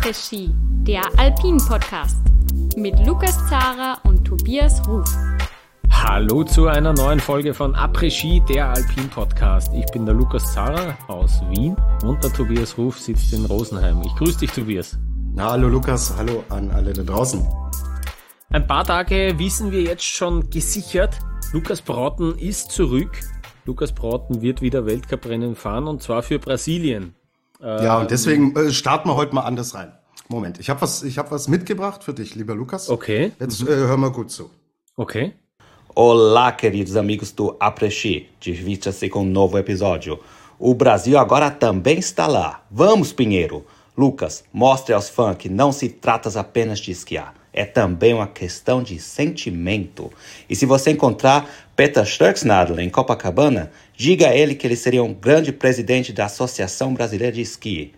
Après-Ski, der Alpin-Podcast mit Lukas Zara und Tobias Ruf. Hallo zu einer neuen Folge von Après-Ski, der Alpin-Podcast. Ich bin der Lukas Zara aus Wien und der Tobias Ruf sitzt in Rosenheim. Ich grüße dich, Tobias. Na, hallo Lukas, hallo an alle da draußen. Ein paar Tage wissen wir jetzt schon gesichert, Lukas Broughton ist zurück. Lukas Broughton wird wieder Weltcuprennen fahren und zwar für Brasilien. Ja, und deswegen starten wir heute mal anders rein. Moment, ich hab was mitgebracht für dich, lieber Lukas. Okay. Jetzt hör mal gut zu. Okay. Olá, queridos amigos do Après-Ski, divirta-se com um novo episódio. O Brasil agora também está lá. Vamos, Pinheiro! Lucas, mostre aos fãs que não se trata apenas de esquiar. É também uma questão de sentimento. E se você encontrar Peter Sturksnadel em Copacabana, diga a ele que ele seria um grande presidente da Associação Brasileira de Ski.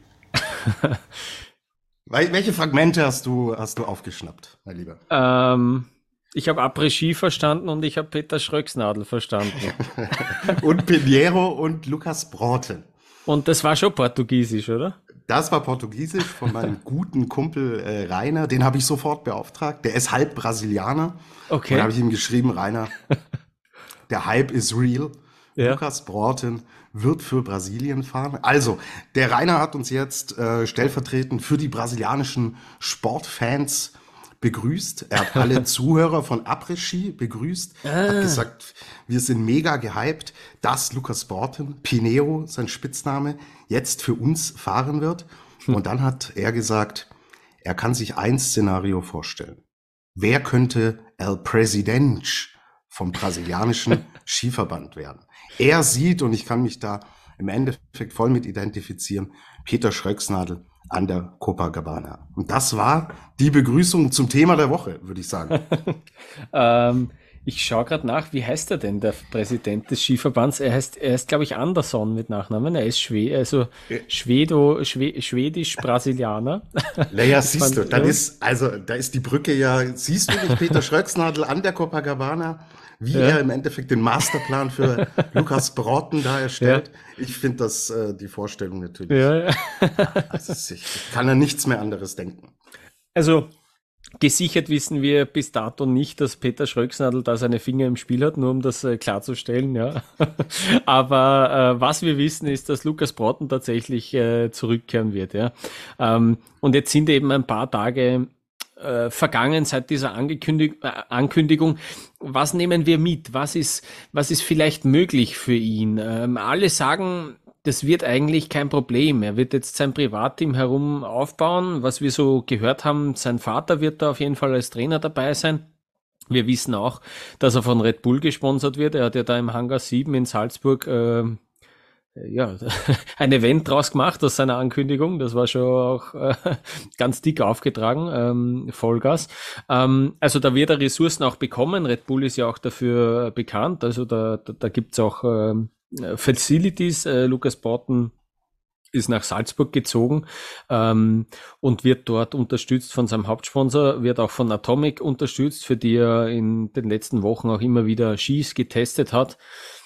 Welche Fragmente hast du aufgeschnappt, mein Lieber? Ich habe Après-Ski verstanden und ich habe Peter Sturksnadel verstanden. Und Pinheiro und Lukas Broughton. Und das war schon Portugiesisch, oder? Das war Portugiesisch von meinem guten Kumpel Rainer. Den habe ich sofort beauftragt. Der ist halb Brasilianer. Okay. Und dann habe ich ihm geschrieben, Rainer, der Hype is real. Ja. Lukas Broughton wird für Brasilien fahren. Also, der Rainer hat uns jetzt stellvertretend für die brasilianischen Sportfans begrüßt. Er hat alle Zuhörer von Après-Ski begrüßt. Hat gesagt, wir sind mega gehypt, dass Lukas Broughton, Pinheiro, sein Spitzname, jetzt für uns fahren wird. Und dann hat er gesagt, er kann sich ein Szenario vorstellen. Wer könnte El Presidente vom brasilianischen Skiverband werden? Er sieht, und ich kann mich da im Endeffekt voll mit identifizieren, Peter Sturksnadel an der Copacabana. Und das war die Begrüßung zum Thema der Woche, würde ich sagen. Ich schaue gerade nach, wie heißt er denn, der Präsident des Skiverbands? Er heißt glaube ich, Andersson mit Nachnamen. Er ist schwedisch-brasilianer. Naja, siehst du, da ist die Brücke ja, siehst du nicht Peter Sturksnadel an der Copacabana, wie er im Endeffekt den Masterplan für Lukas Broughton da erstellt. Ja. Ich finde das die Vorstellung natürlich. Ja. Also ich kann an nichts mehr anderes denken. Also gesichert wissen wir bis dato nicht, dass Peter Sturksnadel da seine Finger im Spiel hat, nur um das klarzustellen. Ja. Aber was wir wissen, ist, dass Lukas Broughton tatsächlich zurückkehren wird. Ja. Und jetzt sind eben ein paar Tage vergangen seit dieser Ankündigung. Was nehmen wir mit? Was ist vielleicht möglich für ihn? Alle sagen, das wird eigentlich kein Problem. Er wird jetzt sein Privatteam herum aufbauen. Was wir so gehört haben, sein Vater wird da auf jeden Fall als Trainer dabei sein. Wir wissen auch, dass er von Red Bull gesponsert wird. Er hat ja da im Hangar 7 in Salzburg ein Event draus gemacht aus seiner Ankündigung. Das war schon auch ganz dick aufgetragen, Vollgas. Also da wird er Ressourcen auch bekommen. Red Bull ist ja auch dafür bekannt. Also da gibt's auch Facilities. Lukas Broughton ist nach Salzburg gezogen und wird dort unterstützt von seinem Hauptsponsor, wird auch von Atomic unterstützt, für die er in den letzten Wochen auch immer wieder Skis getestet hat.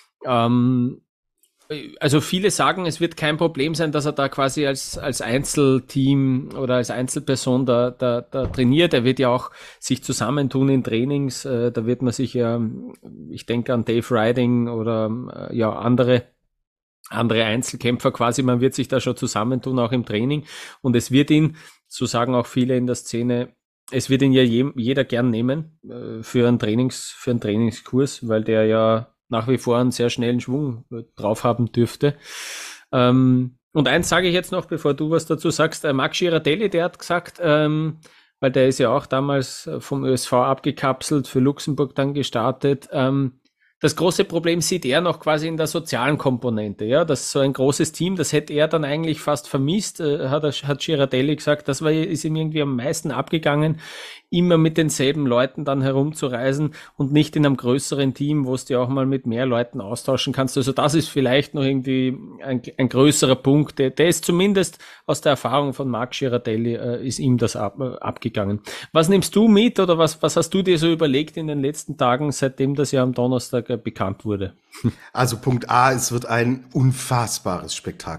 Also viele sagen, es wird kein Problem sein, dass er da quasi als Einzelteam oder als Einzelperson da trainiert. Er wird ja auch sich zusammentun in Trainings. Da wird man sich ja, ich denke an Dave Riding oder andere Einzelkämpfer quasi. Man wird sich da schon zusammentun, auch im Training. Und es wird ihn, so sagen auch viele in der Szene, es wird ihn ja jeder gern nehmen für einen Trainingskurs, weil der ja nach wie vor einen sehr schnellen Schwung drauf haben dürfte. Und eins sage ich jetzt noch, bevor du was dazu sagst. Max Girardelli, der hat gesagt, weil der ist ja auch damals vom ÖSV abgekapselt, für Luxemburg dann gestartet, das große Problem sieht er noch quasi in der sozialen Komponente, ja, das ist so ein großes Team, das hätte er dann eigentlich fast vermisst, hat Girardelli gesagt, ist ihm irgendwie am meisten abgegangen, immer mit denselben Leuten dann herumzureisen und nicht in einem größeren Team, wo du dir auch mal mit mehr Leuten austauschen kannst. Also das ist vielleicht noch irgendwie ein größerer Punkt. Der ist zumindest aus der Erfahrung von Max Girardelli, ist ihm das abgegangen. Was nimmst du mit oder was hast du dir so überlegt in den letzten Tagen, seitdem das ja am Donnerstag bekannt wurde? Also Punkt A, es wird ein unfassbares Spektakel.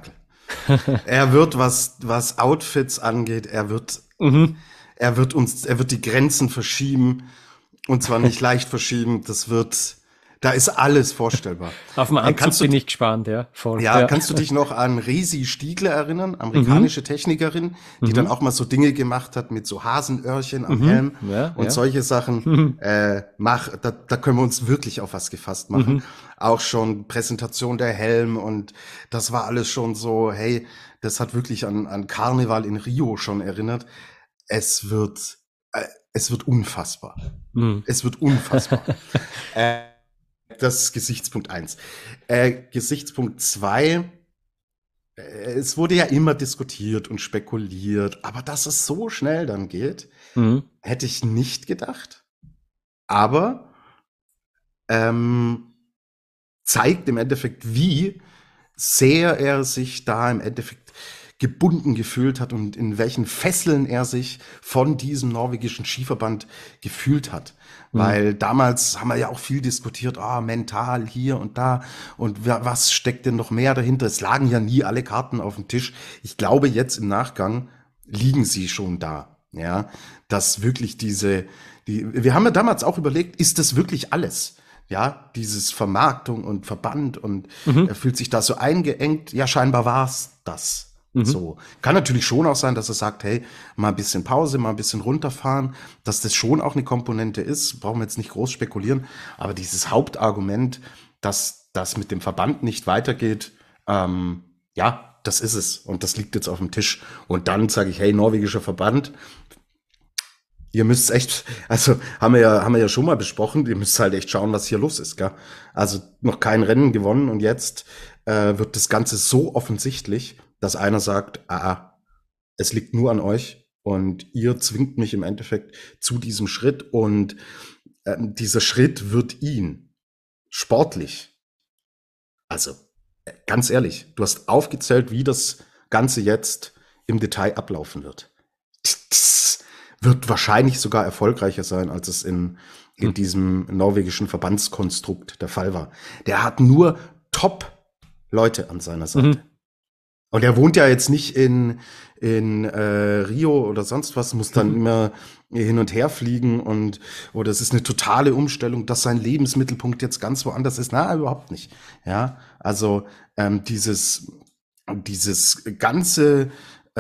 Er wird, was Outfits angeht, er wird die Grenzen verschieben. Und zwar nicht leicht verschieben. Da ist alles vorstellbar. Auf den Anzug bin ich gespannt, ja. Voll. Ja, kannst du dich noch an Resi Stiegler erinnern? Amerikanische Technikerin, die dann auch mal so Dinge gemacht hat mit so Hasenöhrchen am Helm und solche Sachen. Da können wir uns wirklich auf was gefasst machen. Auch schon Präsentation der Helm und das war alles schon so, hey, das hat wirklich an Karneval in Rio schon erinnert. Es wird unfassbar. Es wird unfassbar. Das ist Gesichtspunkt 1. Gesichtspunkt 2, es wurde ja immer diskutiert und spekuliert, aber dass es so schnell dann geht, hätte ich nicht gedacht. Aber zeigt im Endeffekt, wie sehr er sich da im Endeffekt gebunden gefühlt hat und in welchen Fesseln er sich von diesem norwegischen Skiverband gefühlt hat. Weil damals haben wir ja auch viel diskutiert, mental hier und da und was steckt denn noch mehr dahinter? Es lagen ja nie alle Karten auf dem Tisch. Ich glaube, jetzt im Nachgang liegen sie schon da. Ja, dass wirklich wir haben ja damals auch überlegt, ist das wirklich alles? Ja, dieses Vermarktung und Verband und er fühlt sich da so eingeengt. Ja, scheinbar war's das. So. Kann natürlich schon auch sein, dass er sagt, hey, mal ein bisschen Pause, mal ein bisschen runterfahren, dass das schon auch eine Komponente ist, brauchen wir jetzt nicht groß spekulieren, aber dieses Hauptargument, dass das mit dem Verband nicht weitergeht, ja, das ist es und das liegt jetzt auf dem Tisch und dann sage ich, hey, norwegischer Verband, ihr müsst echt, also haben wir ja schon mal besprochen, ihr müsst halt echt schauen, was hier los ist, gell? Also noch kein Rennen gewonnen und jetzt wird das Ganze so offensichtlich, dass einer sagt, es liegt nur an euch und ihr zwingt mich im Endeffekt zu diesem Schritt und dieser Schritt wird ihn sportlich, also ganz ehrlich, du hast aufgezählt, wie das Ganze jetzt im Detail ablaufen wird. Das wird wahrscheinlich sogar erfolgreicher sein, als es in diesem norwegischen Verbandskonstrukt der Fall war. Der hat nur Top-Leute an seiner Seite. Und er wohnt ja jetzt nicht in Rio oder sonst was, muss dann immer hin und her fliegen oder es ist eine totale Umstellung, dass sein Lebensmittelpunkt jetzt ganz woanders ist. Na, überhaupt nicht. Ja, also dieses ganze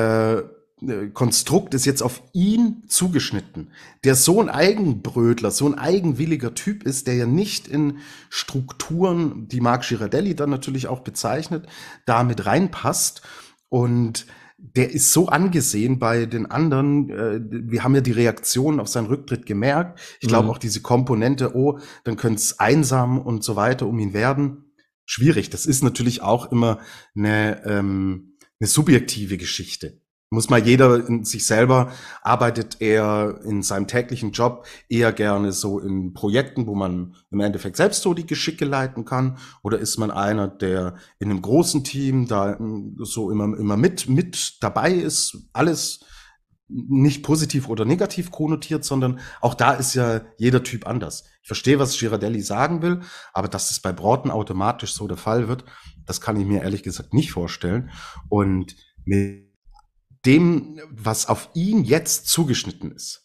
Konstrukt ist jetzt auf ihn zugeschnitten. Der so ein Eigenbrötler, so ein eigenwilliger Typ ist, der ja nicht in Strukturen, die Marc Girardelli dann natürlich auch bezeichnet, damit reinpasst. Und der ist so angesehen bei den anderen. Wir haben ja die Reaktionen auf seinen Rücktritt gemerkt. Ich glaube auch diese Komponente, dann könnte es einsam und so weiter um ihn werden. Schwierig. Das ist natürlich auch immer eine subjektive Geschichte. Muss mal jeder in sich selber, arbeitet er in seinem täglichen Job eher gerne so in Projekten, wo man im Endeffekt selbst so die Geschicke leiten kann? Oder ist man einer, der in einem großen Team da so immer mit dabei ist, alles nicht positiv oder negativ konnotiert, sondern auch da ist ja jeder Typ anders. Ich verstehe, was Girardelli sagen will, aber dass das bei Broughton automatisch so der Fall wird, das kann ich mir ehrlich gesagt nicht vorstellen. Und mit dem, was auf ihn jetzt zugeschnitten ist.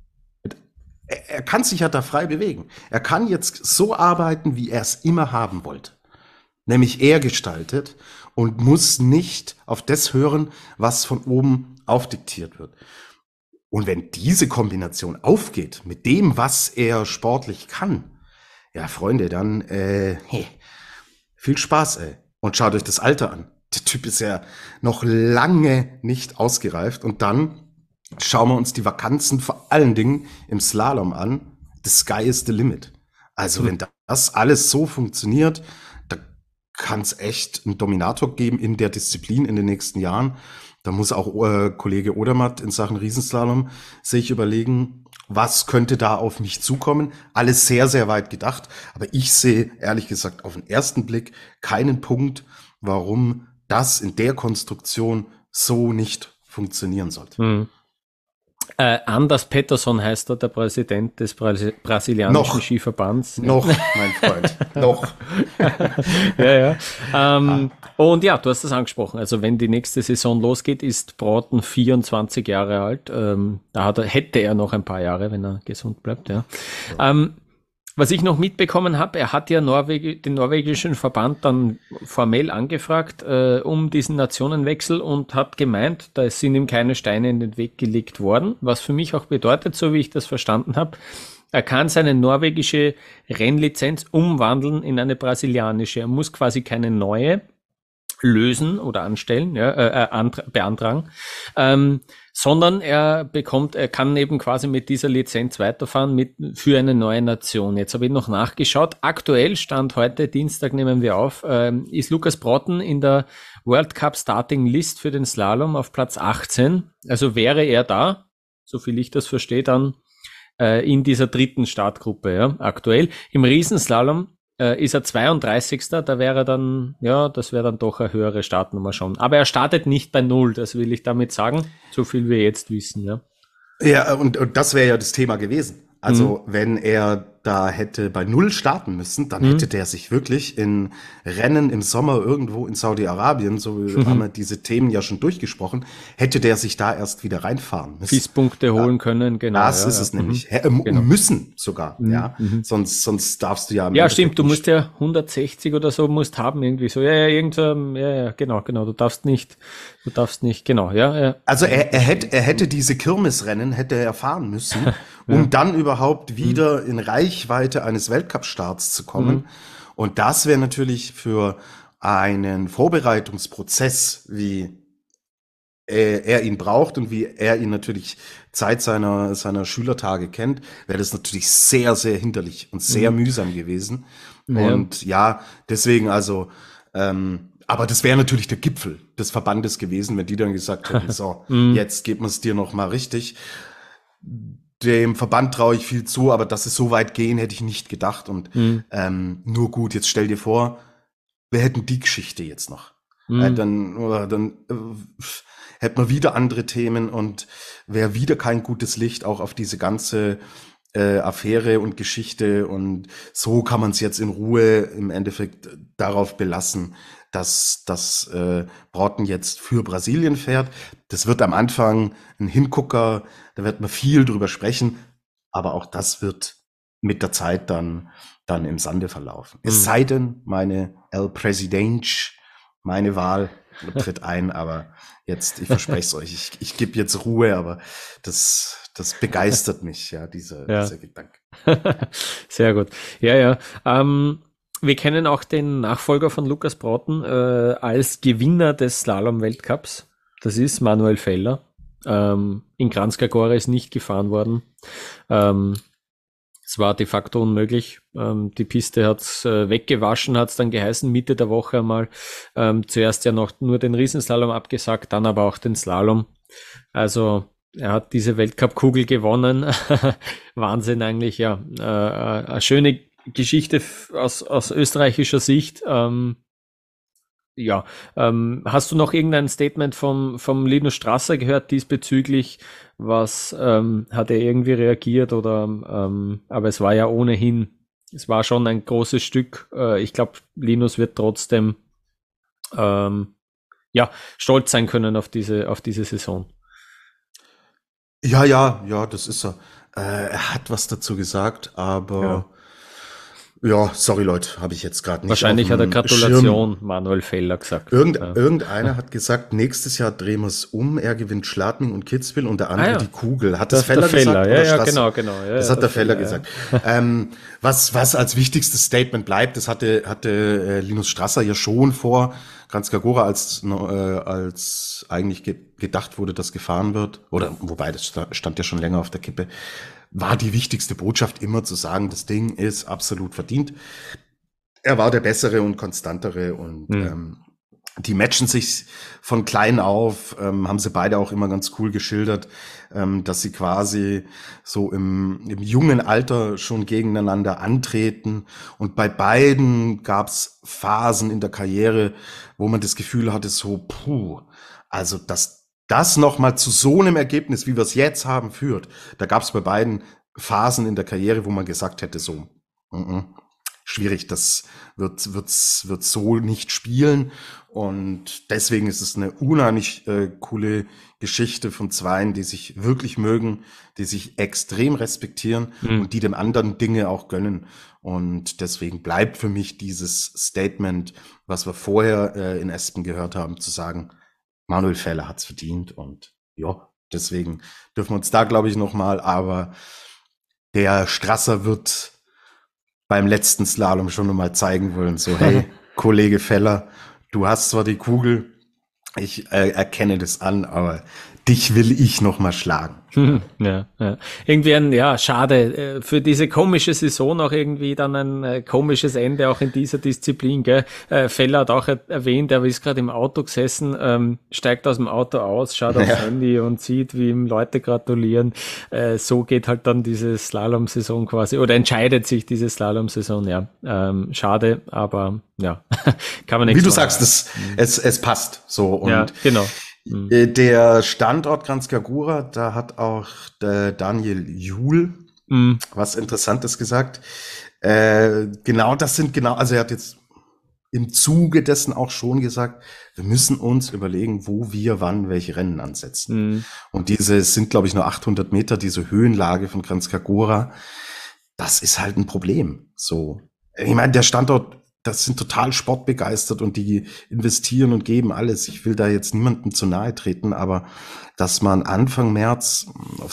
Er kann sich ja da frei bewegen. Er kann jetzt so arbeiten, wie er es immer haben wollte. Nämlich er gestaltet und muss nicht auf das hören, was von oben aufdiktiert wird. Und wenn diese Kombination aufgeht mit dem, was er sportlich kann, ja, Freunde, dann viel Spaß, ey. Und schaut euch das Alter an. Der Typ ist ja noch lange nicht ausgereift. Und dann schauen wir uns die Vakanzen vor allen Dingen im Slalom an. The sky is the limit. Also wenn das alles so funktioniert, da kann es echt einen Dominator geben in der Disziplin in den nächsten Jahren. Da muss auch Kollege Odermatt in Sachen Riesenslalom sich überlegen, was könnte da auf mich zukommen. Alles sehr, sehr weit gedacht. Aber ich sehe, ehrlich gesagt, auf den ersten Blick keinen Punkt, warum das in der Konstruktion so nicht funktionieren sollte. Anders Pettersson heißt er, der Präsident des brasilianischen Skiverbands. Noch, mein Freund, noch. Ja. Und ja, du hast das angesprochen. Also wenn die nächste Saison losgeht, ist Broughton 24 Jahre alt. Hätte er noch ein paar Jahre, wenn er gesund bleibt. Ja. Was ich noch mitbekommen habe, er hat ja den norwegischen Verband dann formell angefragt um diesen Nationenwechsel und hat gemeint, da sind ihm keine Steine in den Weg gelegt worden, was für mich auch bedeutet, so wie ich das verstanden habe, er kann seine norwegische Rennlizenz umwandeln in eine brasilianische. Er muss quasi keine neue lösen oder anstellen, beantragen, sondern er kann eben quasi mit dieser Lizenz weiterfahren für eine neue Nation. Jetzt habe ich noch nachgeschaut. Aktuell, Stand heute, Dienstag nehmen wir auf, ist Lucas Broughton in der World Cup Starting List für den Slalom auf Platz 18. Also wäre er da, so viel ich das verstehe, dann in dieser dritten Startgruppe, ja, aktuell. Im Riesenslalom ist er 32. Da wäre dann, das wäre dann doch eine höhere Startnummer schon. Aber er startet nicht bei 0, das will ich damit sagen. So viel wir jetzt wissen, ja. Ja, und das wäre ja das Thema gewesen. Also, wenn er da hätte bei 0 starten müssen, dann hätte der sich wirklich in Rennen im Sommer irgendwo in Saudi-Arabien, so haben wir diese Themen ja schon durchgesprochen, hätte der sich da erst wieder reinfahren müssen. FIS-Punkte holen können, genau. Das ist es nämlich. Genau. Müssen sogar, ja. Sonst darfst du ja... Ja, stimmt, du musst ja 160 oder so musst haben irgendwie so. Genau. Du darfst nicht, genau, ja. Also er hätte diese Kirmesrennen hätte er fahren müssen, um dann überhaupt wieder in Reichweite eines Weltcup-Starts zu kommen. Und das wäre natürlich für einen Vorbereitungsprozess, wie er ihn braucht und wie er ihn natürlich Zeit seiner Schülertage kennt, wäre das natürlich sehr, sehr hinderlich und sehr mühsam gewesen. Und ja, deswegen also, aber das wäre natürlich der Gipfel des Verbandes gewesen, wenn die dann gesagt hätten, so, jetzt geben wir es dir noch mal richtig. Dem Verband traue ich viel zu, aber dass es so weit gehen, hätte ich nicht gedacht. Und nur gut, jetzt stell dir vor, wir hätten die Geschichte jetzt noch. Dann hätten wir wieder andere Themen und wäre wieder kein gutes Licht auch auf diese ganze Affäre und Geschichte. Und so kann man es jetzt in Ruhe im Endeffekt darauf belassen, dass Broughton jetzt für Brasilien fährt. Das wird am Anfang ein Hingucker, da wird man viel drüber sprechen, aber auch das wird mit der Zeit dann im Sande verlaufen. Es sei denn, meine El Presidente, meine Wahl tritt ein, aber jetzt, ich verspreche es euch, ich gebe jetzt Ruhe, aber das begeistert mich, ja, dieser Gedanke. Sehr gut. Ja. Wir kennen auch den Nachfolger von Lucas Broughton als Gewinner des Slalom-Weltcups. Das ist Manuel Feller. In Kranjska ist nicht gefahren worden. Es war de facto unmöglich. Die Piste hat's weggewaschen, hat's dann geheißen, Mitte der Woche einmal. Zuerst ja noch nur den Riesenslalom abgesagt, dann aber auch den Slalom. Also er hat diese Weltcup-Kugel gewonnen. Wahnsinn eigentlich, ja. Eine schöne Geschichte aus österreichischer Sicht. Hast du noch irgendein Statement vom Linus Strasser gehört diesbezüglich? Was hat er irgendwie reagiert oder aber es war ja ohnehin, es war schon ein großes Stück. Ich glaube, Linus wird trotzdem stolz sein können auf diese Saison. Ja, das ist er. Er hat was dazu gesagt, aber ja, sorry Leute, habe ich jetzt gerade nicht. Wahrscheinlich hat er Gratulation Manuel Feller gesagt. Irgendeiner hat gesagt, nächstes Jahr drehen wir es um, er gewinnt Schladming und Kitzbühel und der andere die Kugel. Hat das Feller gesagt? Ja, genau. Ja, das hat der Feller gesagt. Was als wichtigstes Statement bleibt, das hatte Linus Strasser ja schon vor Kranjska Gora, als eigentlich gedacht wurde, dass gefahren wird, oder wobei, das stand ja schon länger auf der Kippe, war die wichtigste Botschaft immer zu sagen, das Ding ist absolut verdient. Er war der Bessere und Konstantere und die matchen sich von klein auf, haben sie beide auch immer ganz cool geschildert, dass sie quasi so im jungen Alter schon gegeneinander antreten. Und bei beiden gab's Phasen in der Karriere, wo man das Gefühl hatte, so, also das nochmal zu so einem Ergebnis, wie wir es jetzt haben, führt. Da gab es bei beiden Phasen in der Karriere, wo man gesagt hätte, so, schwierig, das wird so nicht spielen. Und deswegen ist es eine unheimlich coole Geschichte von Zweien, die sich wirklich mögen, die sich extrem respektieren und die dem anderen Dinge auch gönnen. Und deswegen bleibt für mich dieses Statement, was wir vorher in Aspen gehört haben, zu sagen, Manuel Feller hat's verdient. Und ja, deswegen dürfen wir uns da, glaube ich, nochmal, aber der Strasser wird beim letzten Slalom schon nochmal zeigen wollen, so, hey, Kollege Feller, du hast zwar die Kugel, ich erkenne das an, aber dich will ich nochmal schlagen. Ja. Irgendwie schade, für diese komische Saison auch irgendwie dann ein komisches Ende auch in dieser Disziplin, gell. Feller hat auch erwähnt, er ist gerade im Auto gesessen, steigt aus dem Auto aus, schaut aufs Handy und sieht, wie ihm Leute gratulieren. So geht halt dann diese Slalom-Saison quasi, oder entscheidet sich diese Slalom-Saison, ja. Schade, aber ja, kann man nichts Wie du machen. sagst, es passt so. Und ja, genau. Der Standort Kranjska-Gora, da hat auch der Daniel Juhl was Interessantes gesagt. Also er hat jetzt im Zuge dessen auch schon gesagt, wir müssen uns überlegen, wo wir wann welche Rennen ansetzen. Und diese sind, glaube ich, nur 800 Meter, diese Höhenlage von Kranjska-Gora. Das ist halt ein Problem. So, ich meine, der Standort, das sind total sportbegeistert und die investieren und geben alles. Ich will da jetzt niemandem zu nahe treten, aber dass man Anfang März auf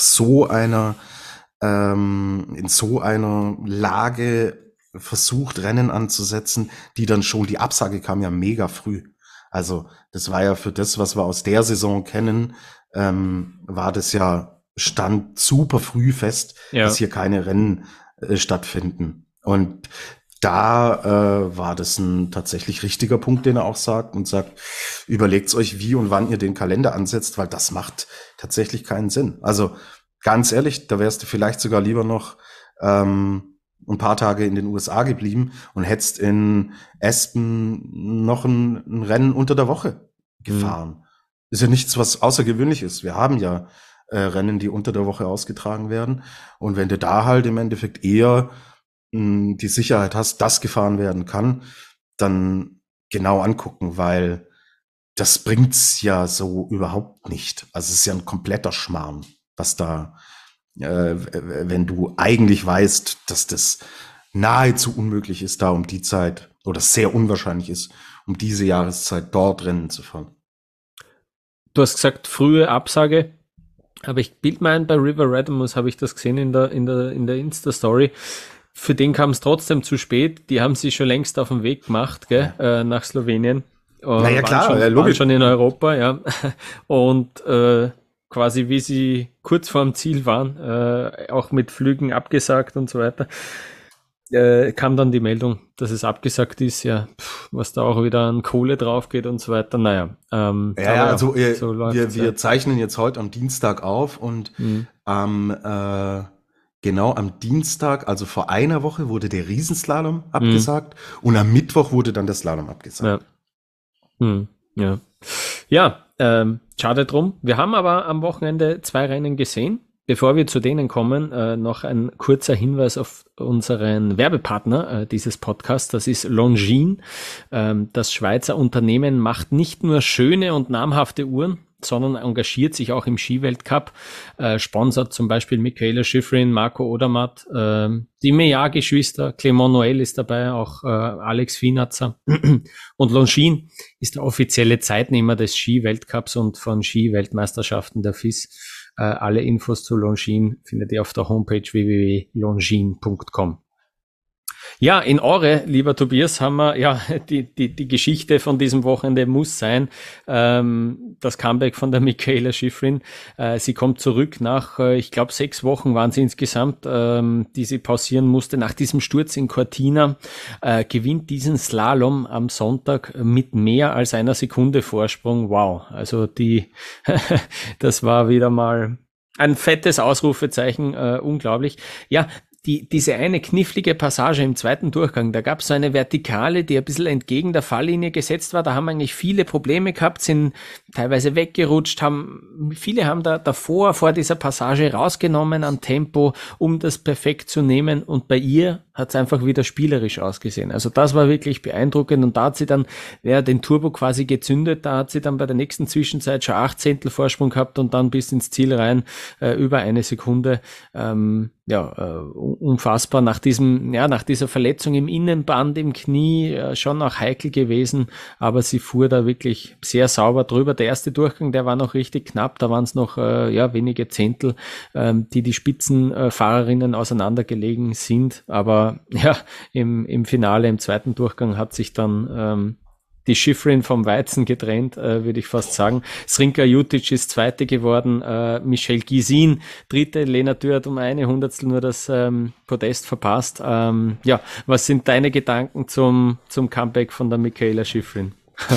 in so einer Lage versucht, Rennen anzusetzen, die dann schon, die Absage kam ja mega früh. Also das war ja für das, was wir aus der Saison kennen, war das ja, stand super früh fest, dass hier keine Rennen stattfinden. Und da war das ein tatsächlich richtiger Punkt, den er auch sagt und sagt, überlegt's euch, wie und wann ihr den Kalender ansetzt, weil das macht tatsächlich keinen Sinn. Also ganz ehrlich, da wärst du vielleicht sogar lieber noch ein paar Tage in den USA geblieben und hättest in Aspen noch ein Rennen unter der Woche gefahren. Ist ja nichts, was außergewöhnlich ist. Wir haben ja Rennen, die unter der Woche ausgetragen werden. Und wenn du da halt im Endeffekt eher die Sicherheit hast, dass gefahren werden kann, dann genau angucken, weil das bringt's ja so überhaupt nicht. Also es ist ja ein kompletter Schmarrn, was da, wenn du eigentlich weißt, dass das nahezu unmöglich ist, da um die Zeit, oder sehr unwahrscheinlich ist, um diese Jahreszeit dort Rennen zu fahren. Du hast gesagt, frühe Absage, aber ich bild mir ein, bei River Radamus habe ich das gesehen in der Insta-Story. Für den kam es trotzdem zu spät. Die haben sich schon längst auf den Weg gemacht, gell, nach Slowenien. Naja, klar, logisch. logisch. Schon in Europa, ja. Und quasi wie sie kurz vorm Ziel waren, auch mit Flügen abgesagt und so weiter, kam dann die Meldung, dass es abgesagt ist, ja, was da auch wieder an Kohle drauf geht und so weiter. Naja. Wir zeichnen jetzt heute am Dienstag auf und genau am Dienstag, also vor einer Woche, wurde der Riesenslalom abgesagt und am Mittwoch wurde dann der Slalom abgesagt. Ja, schade drum. Wir haben aber am Wochenende 2 Rennen gesehen. Bevor wir zu denen kommen, noch ein kurzer Hinweis auf unseren Werbepartner dieses Podcasts. Das ist Longines. Das Schweizer Unternehmen macht nicht nur schöne und namhafte Uhren, sondern engagiert sich auch im Skiweltcup, sponsert zum Beispiel Michaela Schifrin, Marco Odermatt, die Meillard-Geschwister, Clément Noël ist dabei, auch Alex Finatzer. Und Longines ist der offizielle Zeitnehmer des Skiweltcups und von Skiweltmeisterschaften der FIS. Alle Infos zu Longines findet ihr auf der Homepage www.longines.com. Ja, in Åre, lieber Tobias, haben wir, ja, die Geschichte von diesem Wochenende muss sein, das Comeback von der Michaela Schifrin. Sie kommt zurück nach, ich glaube, 6 Wochen waren sie insgesamt, die sie pausieren musste. Nach diesem Sturz in Cortina gewinnt diesen Slalom am Sonntag mit mehr als einer Sekunde Vorsprung. Wow, also das war wieder mal ein fettes Ausrufezeichen, unglaublich. Ja, diese eine knifflige Passage im zweiten Durchgang, da gab es so eine Vertikale, die ein bisschen entgegen der Falllinie gesetzt war. Da haben eigentlich viele Probleme gehabt, sind teilweise weggerutscht, viele haben da davor, vor dieser Passage rausgenommen an Tempo, um das perfekt zu nehmen, und bei ihr hat es einfach wieder spielerisch ausgesehen. Also das war wirklich beeindruckend, und da hat sie dann den Turbo quasi gezündet, da hat sie dann bei der nächsten Zwischenzeit schon 8 Zehntel Vorsprung gehabt und dann bis ins Ziel rein über 1 Sekunde. Unfassbar. Nach dieser Verletzung im Innenband, im Knie, schon auch heikel gewesen, aber sie fuhr da wirklich sehr sauber drüber. Der erste Durchgang, der war noch richtig knapp, da waren es noch wenige Zehntel, die Spitzenfahrerinnen auseinandergelegen sind, aber ja, im Finale, im zweiten Durchgang hat sich dann die Schifrin vom Weizen getrennt, würde ich fast sagen. Srinka Jutic ist Zweite geworden, Michelle Gisin Dritte, Lena Dürr hat um 1 Hundertstel nur das Podest verpasst. Was sind deine Gedanken zum Comeback von der Michaela Schifrin?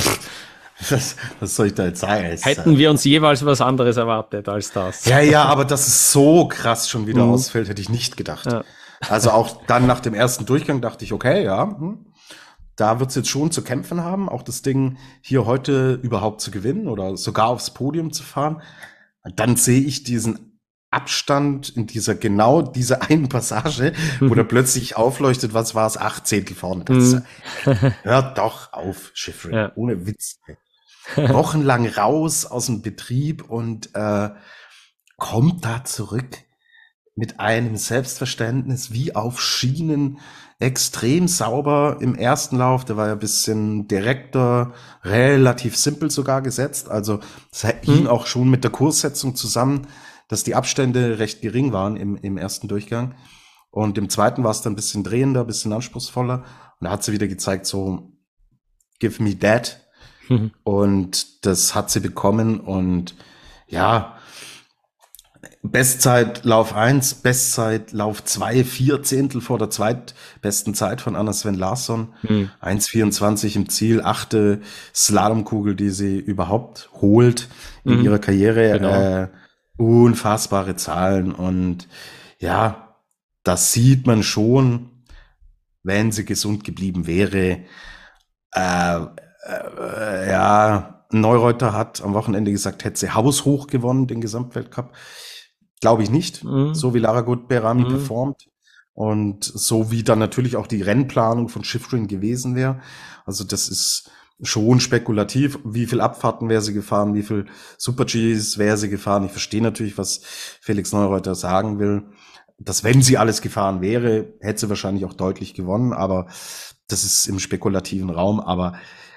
Was soll ich da jetzt sagen? Hätten wir uns jeweils was anderes erwartet als das? Ja, aber dass es so krass schon wieder ausfällt, hätte ich nicht gedacht. Ja. Also auch dann nach dem ersten Durchgang dachte ich, okay, da wird es jetzt schon zu kämpfen haben, auch das Ding hier heute überhaupt zu gewinnen oder sogar aufs Podium zu fahren. Und dann sehe ich diesen Abstand in dieser einen Passage, wo da plötzlich aufleuchtet, was war es, 8 Zehntel vorne. Hört doch auf, Schifrin, ohne Witz. Wochenlang raus aus dem Betrieb und kommt da zurück mit einem Selbstverständnis wie auf Schienen, extrem sauber im ersten Lauf. Der war ja ein bisschen direkter, relativ simpel sogar gesetzt. Also das hing auch schon mit der Kurssetzung zusammen, dass die Abstände recht gering waren im ersten Durchgang. Und im zweiten war es dann ein bisschen drehender, ein bisschen anspruchsvoller. Und da hat sie wieder gezeigt, so, give me that. Und das hat sie bekommen. Und ja, Bestzeit Lauf 1, Bestzeit Lauf 2, 4 Zehntel vor der zweitbesten Zeit von Anna Sven Larsson. 1,24 im Ziel, 8. Slalomkugel, die sie überhaupt holt in ihrer Karriere. Genau. Unfassbare Zahlen. Und ja, das sieht man schon, wenn sie gesund geblieben wäre. Neureuter hat am Wochenende gesagt, hätte sie haushoch gewonnen, den Gesamtweltcup. Glaube ich nicht, so wie Lara Gut-Berami performt und so wie dann natürlich auch die Rennplanung von Schifrin gewesen wäre. Also das ist schon spekulativ. Wie viel Abfahrten wäre sie gefahren, wie viel Super-Gs wäre sie gefahren. Ich verstehe natürlich, was Felix Neureuter sagen will, dass wenn sie alles gefahren wäre, hätte sie wahrscheinlich auch deutlich gewonnen, aber das ist im spekulativen Raum. Aber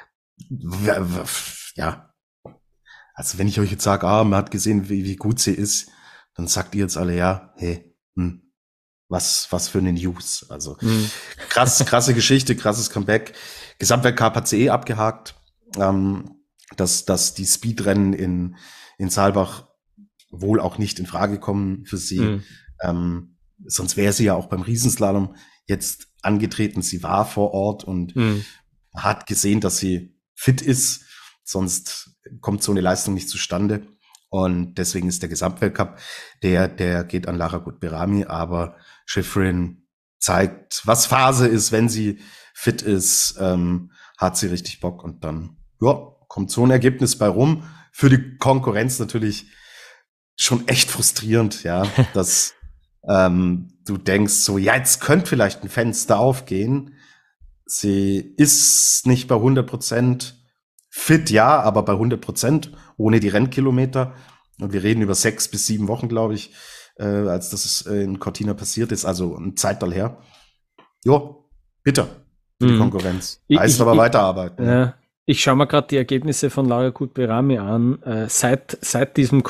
ja, also wenn ich euch jetzt sage, man hat gesehen, wie gut sie ist, dann sagt ihr jetzt alle, was für eine News. Also krasse Geschichte, krasses Comeback. Gesamtweltcup hat sie abgehakt. Dass die Speedrennen in Saalbach wohl auch nicht in Frage kommen für sie. Sonst wäre sie ja auch beim Riesenslalom jetzt angetreten. Sie war vor Ort und hat gesehen, dass sie fit ist. Sonst kommt so eine Leistung nicht zustande. Und deswegen ist der Gesamtweltcup, der geht an Lara Gut-Berami, aber Schifrin zeigt, was Phase ist, wenn sie fit ist, hat sie richtig Bock und dann, kommt so ein Ergebnis bei rum. Für die Konkurrenz natürlich schon echt frustrierend, dass du denkst so, jetzt könnte vielleicht ein Fenster aufgehen. Sie ist nicht bei 100% fit, aber bei 100% ohne die Rennkilometer. Und wir reden über 6 bis 7 Wochen, glaube ich, als das in Cortina passiert ist, also ein Zeitteil her. Bitter für die Konkurrenz. Heißt aber weiterarbeiten. Ich schaue mir gerade die Ergebnisse von Lara Gut-Berami an, seit diesem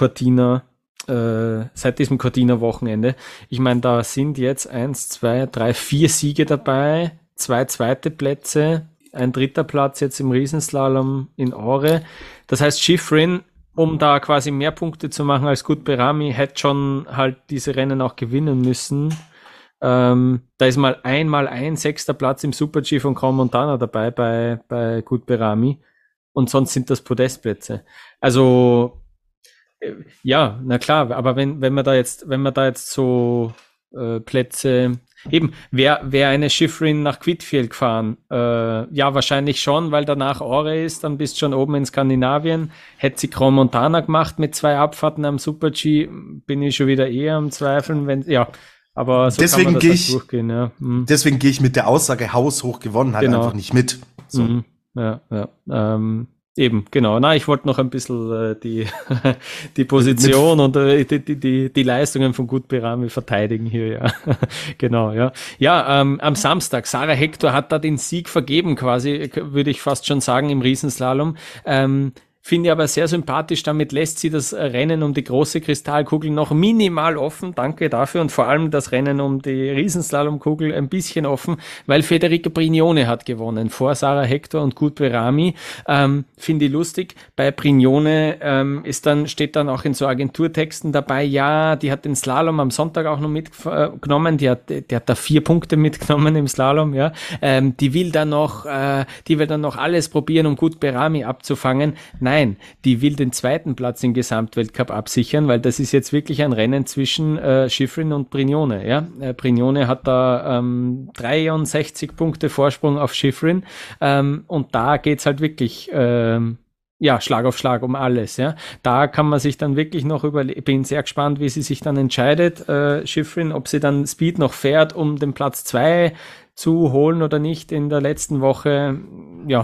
Cortina-Wochenende. Ich meine, da sind jetzt 1, 2, 3, 4 Siege dabei, 2 zweite Plätze, ein 3. Platz jetzt im Riesenslalom in Aure. Das heißt, Schifrin, um da quasi mehr Punkte zu machen als Gut-Berami, hätte schon halt diese Rennen auch gewinnen müssen. Da ist mal ein 6. Platz im Super-G von Grand Montana dabei bei Gut-Berami und sonst sind das Podestplätze. Also na klar, aber wenn man da jetzt so Plätze. Eben, wäre eine Schifrin nach Quidfield gefahren? Ja, wahrscheinlich schon, weil danach Åre ist, dann bist du schon oben in Skandinavien. Hätte sie Grand Montana gemacht mit 2 Abfahrten am Super-G, bin ich schon wieder eher am Zweifeln, aber so deswegen kann man das durchgehen, ja. Deswegen gehe ich mit der Aussage haushoch gewonnen halt einfach nicht mit. So. Ja. Eben, genau. Na, ich wollte noch ein bisschen die Position und die Leistungen von Gut Berami verteidigen hier, ja. Genau, ja. Ja, am Samstag, Sarah Hector hat da den Sieg vergeben quasi, würde ich fast schon sagen, im Riesenslalom. Finde ich aber sehr sympathisch, damit lässt sie das Rennen um die große Kristallkugel noch minimal offen, danke dafür, und vor allem das Rennen um die Riesenslalomkugel ein bisschen offen, weil Federica Brignone hat gewonnen, vor Sarah Hector und Gut Berami. Finde ich lustig, bei Brignone steht dann auch in so Agenturtexten dabei, ja, die hat den Slalom am Sonntag auch noch mitgenommen, die hat da 4 Punkte mitgenommen im Slalom, ja, die will dann noch alles probieren, um Gut Berami abzufangen. Nein, die will den 2. Platz im Gesamtweltcup absichern, weil das ist jetzt wirklich ein Rennen zwischen Schifrin und Brignone. Ja? Brignone hat da 63 Punkte Vorsprung auf Schifrin und da geht's halt wirklich Schlag auf Schlag um alles. Ja? Da kann man sich dann wirklich noch ich bin sehr gespannt, wie sie sich dann entscheidet, Schifrin, ob sie dann Speed noch fährt, um den Platz 2 zu holen oder nicht in der letzten Woche. Ja,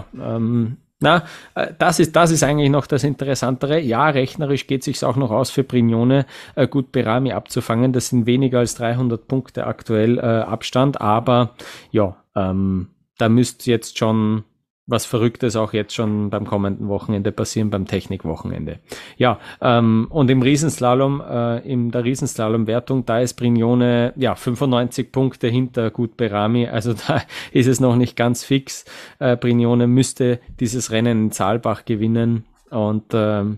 das ist eigentlich noch das Interessantere. Ja, rechnerisch geht es sich auch noch aus für Brignone, Gut Berami abzufangen. Das sind weniger als 300 Punkte aktuell Abstand, aber ja, da müsste jetzt schon was Verrücktes auch jetzt schon beim kommenden Wochenende passieren, beim Technikwochenende. Ja, und im Riesenslalom, in der Riesenslalom-Wertung, da ist Brignone 95 Punkte hinter Gut Berami, also da ist es noch nicht ganz fix. Brignone müsste dieses Rennen in Saalbach gewinnen und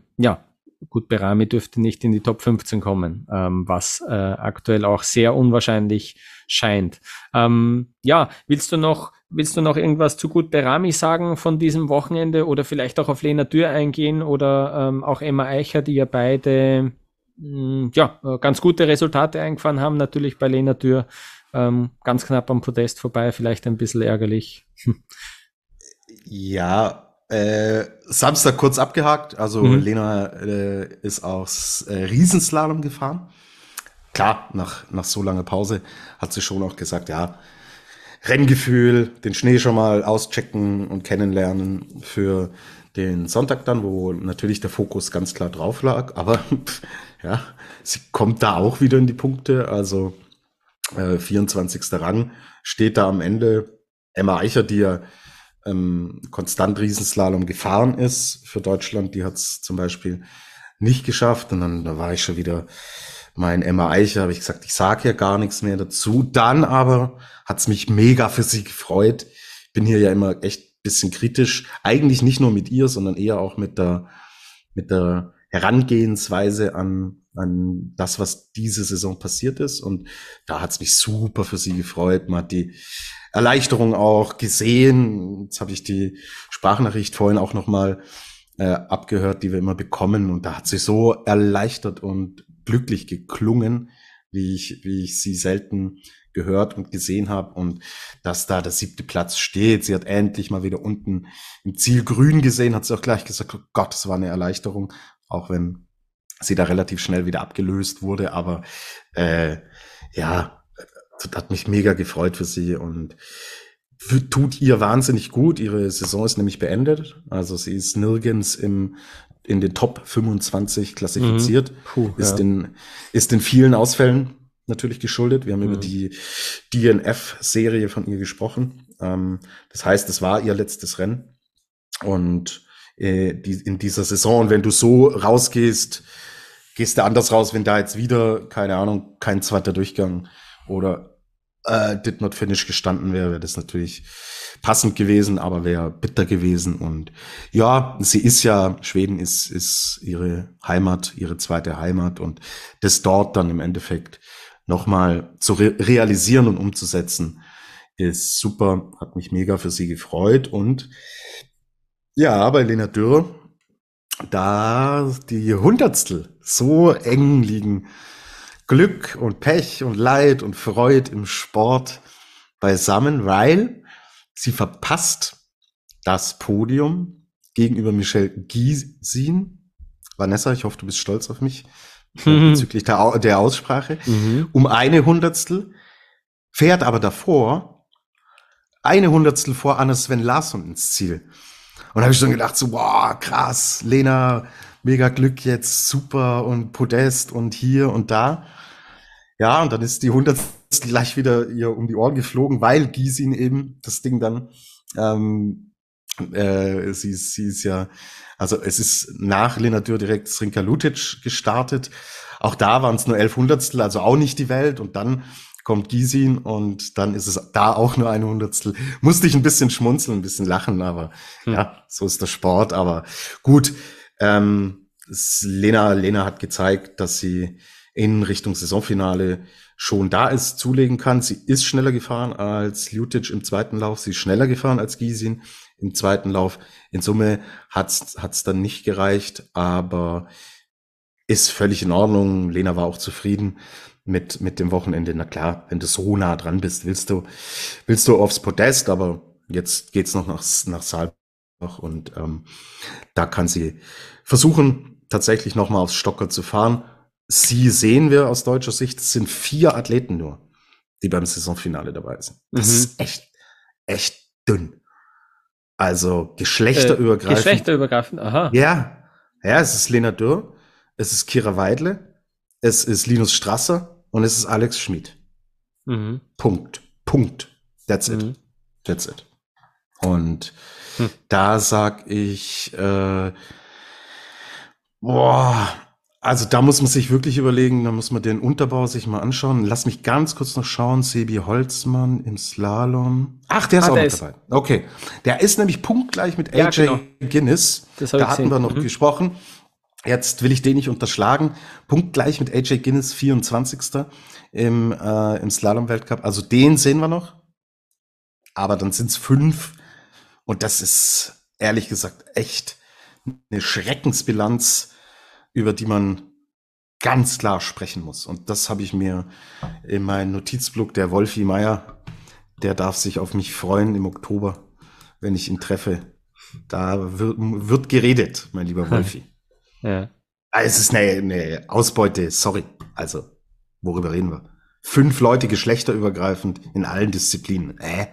Gut Berami dürfte nicht in die Top 15 kommen, was aktuell auch sehr unwahrscheinlich scheint. Willst du noch irgendwas zu Gut Berami sagen von diesem Wochenende oder vielleicht auch auf Lena Dürr eingehen oder auch Emma Eicher, die ja beide ganz gute Resultate eingefahren haben, natürlich bei Lena Dürr ganz knapp am Podest vorbei, vielleicht ein bisschen ärgerlich. Ja, Samstag kurz abgehakt, also Lena ist aus Riesenslalom gefahren. Klar, nach so langer Pause hat sie schon auch gesagt, ja, Renngefühl, den Schnee schon mal auschecken und kennenlernen für den Sonntag dann, wo natürlich der Fokus ganz klar drauf lag. Aber ja, sie kommt da auch wieder in die Punkte. Also 24. Rang steht da am Ende. Emma Eicher, die ja konstant Riesenslalom gefahren ist für Deutschland, die hat es zum Beispiel nicht geschafft. Und dann da war ich schon wieder mein Emma Eicher, habe ich gesagt, ich sage ja gar nichts mehr dazu. Dann aber hat's mich mega für sie gefreut. Ich bin hier ja immer echt bisschen kritisch, eigentlich nicht nur mit ihr, sondern eher auch mit der Herangehensweise an das, was diese Saison passiert ist. Und da hat's mich super für sie gefreut. Man hat die Erleichterung auch gesehen. Jetzt habe ich die Sprachnachricht vorhin auch nochmal abgehört, die wir immer bekommen. Und da hat sie so erleichtert und glücklich geklungen, wie ich sie selten gehört und gesehen habe. Und dass da der 7. Platz steht. Sie hat endlich mal wieder unten im Ziel grün gesehen, hat sie auch gleich gesagt, oh Gott, das war eine Erleichterung, auch wenn sie da relativ schnell wieder abgelöst wurde. Aber das hat mich mega gefreut für sie und tut ihr wahnsinnig gut. Ihre Saison ist nämlich beendet. Also sie ist nirgends in den Top 25 klassifiziert. Ist in vielen Ausfällen natürlich geschuldet. Wir haben über die DNF-Serie von ihr gesprochen. Das heißt, es war ihr letztes Rennen. Und in dieser Saison, wenn du so rausgehst, gehst du anders raus, wenn da jetzt wieder, keine Ahnung, kein zweiter Durchgang oder did not finish gestanden wäre das natürlich passend gewesen, aber wäre bitter gewesen. Und ja, sie ist ja, Schweden ist ihre Heimat, ihre zweite Heimat, und das dort dann im Endeffekt nochmal zu realisieren und umzusetzen, ist super, hat mich mega für sie gefreut. Und ja, bei Lena Dürr, da die Hundertstel so eng liegen, Glück und Pech und Leid und Freude im Sport beisammen, weil sie verpasst das Podium gegenüber Michelle Giesin. Vanessa, ich hoffe, du bist stolz auf mich bezüglich der Aussprache. Um 1/100, fährt aber davor 1/100 vor Anna Sven Larsson ins Ziel. Und da habe ich schon gedacht, so, wow, krass, Lena, mega Glück jetzt, super und Podest und hier und da. Ja, und dann ist die 100 gleich wieder ihr um die Ohren geflogen, weil Giesin eben das Ding dann, sie ist ja, also es ist nach Lena Dürr direkt Srinka Lutic gestartet. Auch da waren es nur 11/100, also auch nicht die Welt. Und dann kommt Giesin und dann ist es da auch nur 1/100. Musste ich ein bisschen schmunzeln, ein bisschen lachen, aber ja, so ist der Sport. Aber gut, Lena hat gezeigt, dass sie in Richtung Saisonfinale schon da ist, zulegen kann. Sie ist schneller gefahren als Lutic im zweiten Lauf. Sie ist schneller gefahren als Giesin im zweiten Lauf. In Summe hat's dann nicht gereicht, aber ist völlig in Ordnung. Lena war auch zufrieden mit dem Wochenende. Na klar, wenn du so nah dran bist, willst du aufs Podest, aber jetzt geht's noch nach Saalbach und da kann sie versuchen, tatsächlich noch mal aufs Stocker zu fahren. Sie sehen wir aus deutscher Sicht, es sind 4 Athleten nur, die beim Saisonfinale dabei sind. Das ist echt dünn. Also geschlechterübergreifend. Aha. Ja, es ist Lena Dürr, es ist Kira Weidle, es ist Linus Strasser und es ist Alex Schmid. Punkt. That's it. Und da sag ich, also da muss man sich wirklich überlegen, da muss man den Unterbau sich mal anschauen. Lass mich ganz kurz noch schauen, Sebi Holzmann im Slalom. Ach, der ist auch noch dabei. Okay, der ist nämlich punktgleich mit AJ Guinness. Da hatten wir noch gesprochen. Jetzt will ich den nicht unterschlagen. Punktgleich mit AJ Guinness, 24. im Slalom-Weltcup. Also den sehen wir noch. Aber dann sind es 5. Und das ist, ehrlich gesagt, echt eine Schreckensbilanz, über die man ganz klar sprechen muss. Und das habe ich mir in meinen Notizblock, der Wolfi Meier, der darf sich auf mich freuen im Oktober, wenn ich ihn treffe. Da wird geredet, mein lieber Wolfi. Ja. Es ist eine Ausbeute, sorry. Also, worüber reden wir? 5 Leute geschlechterübergreifend in allen Disziplinen.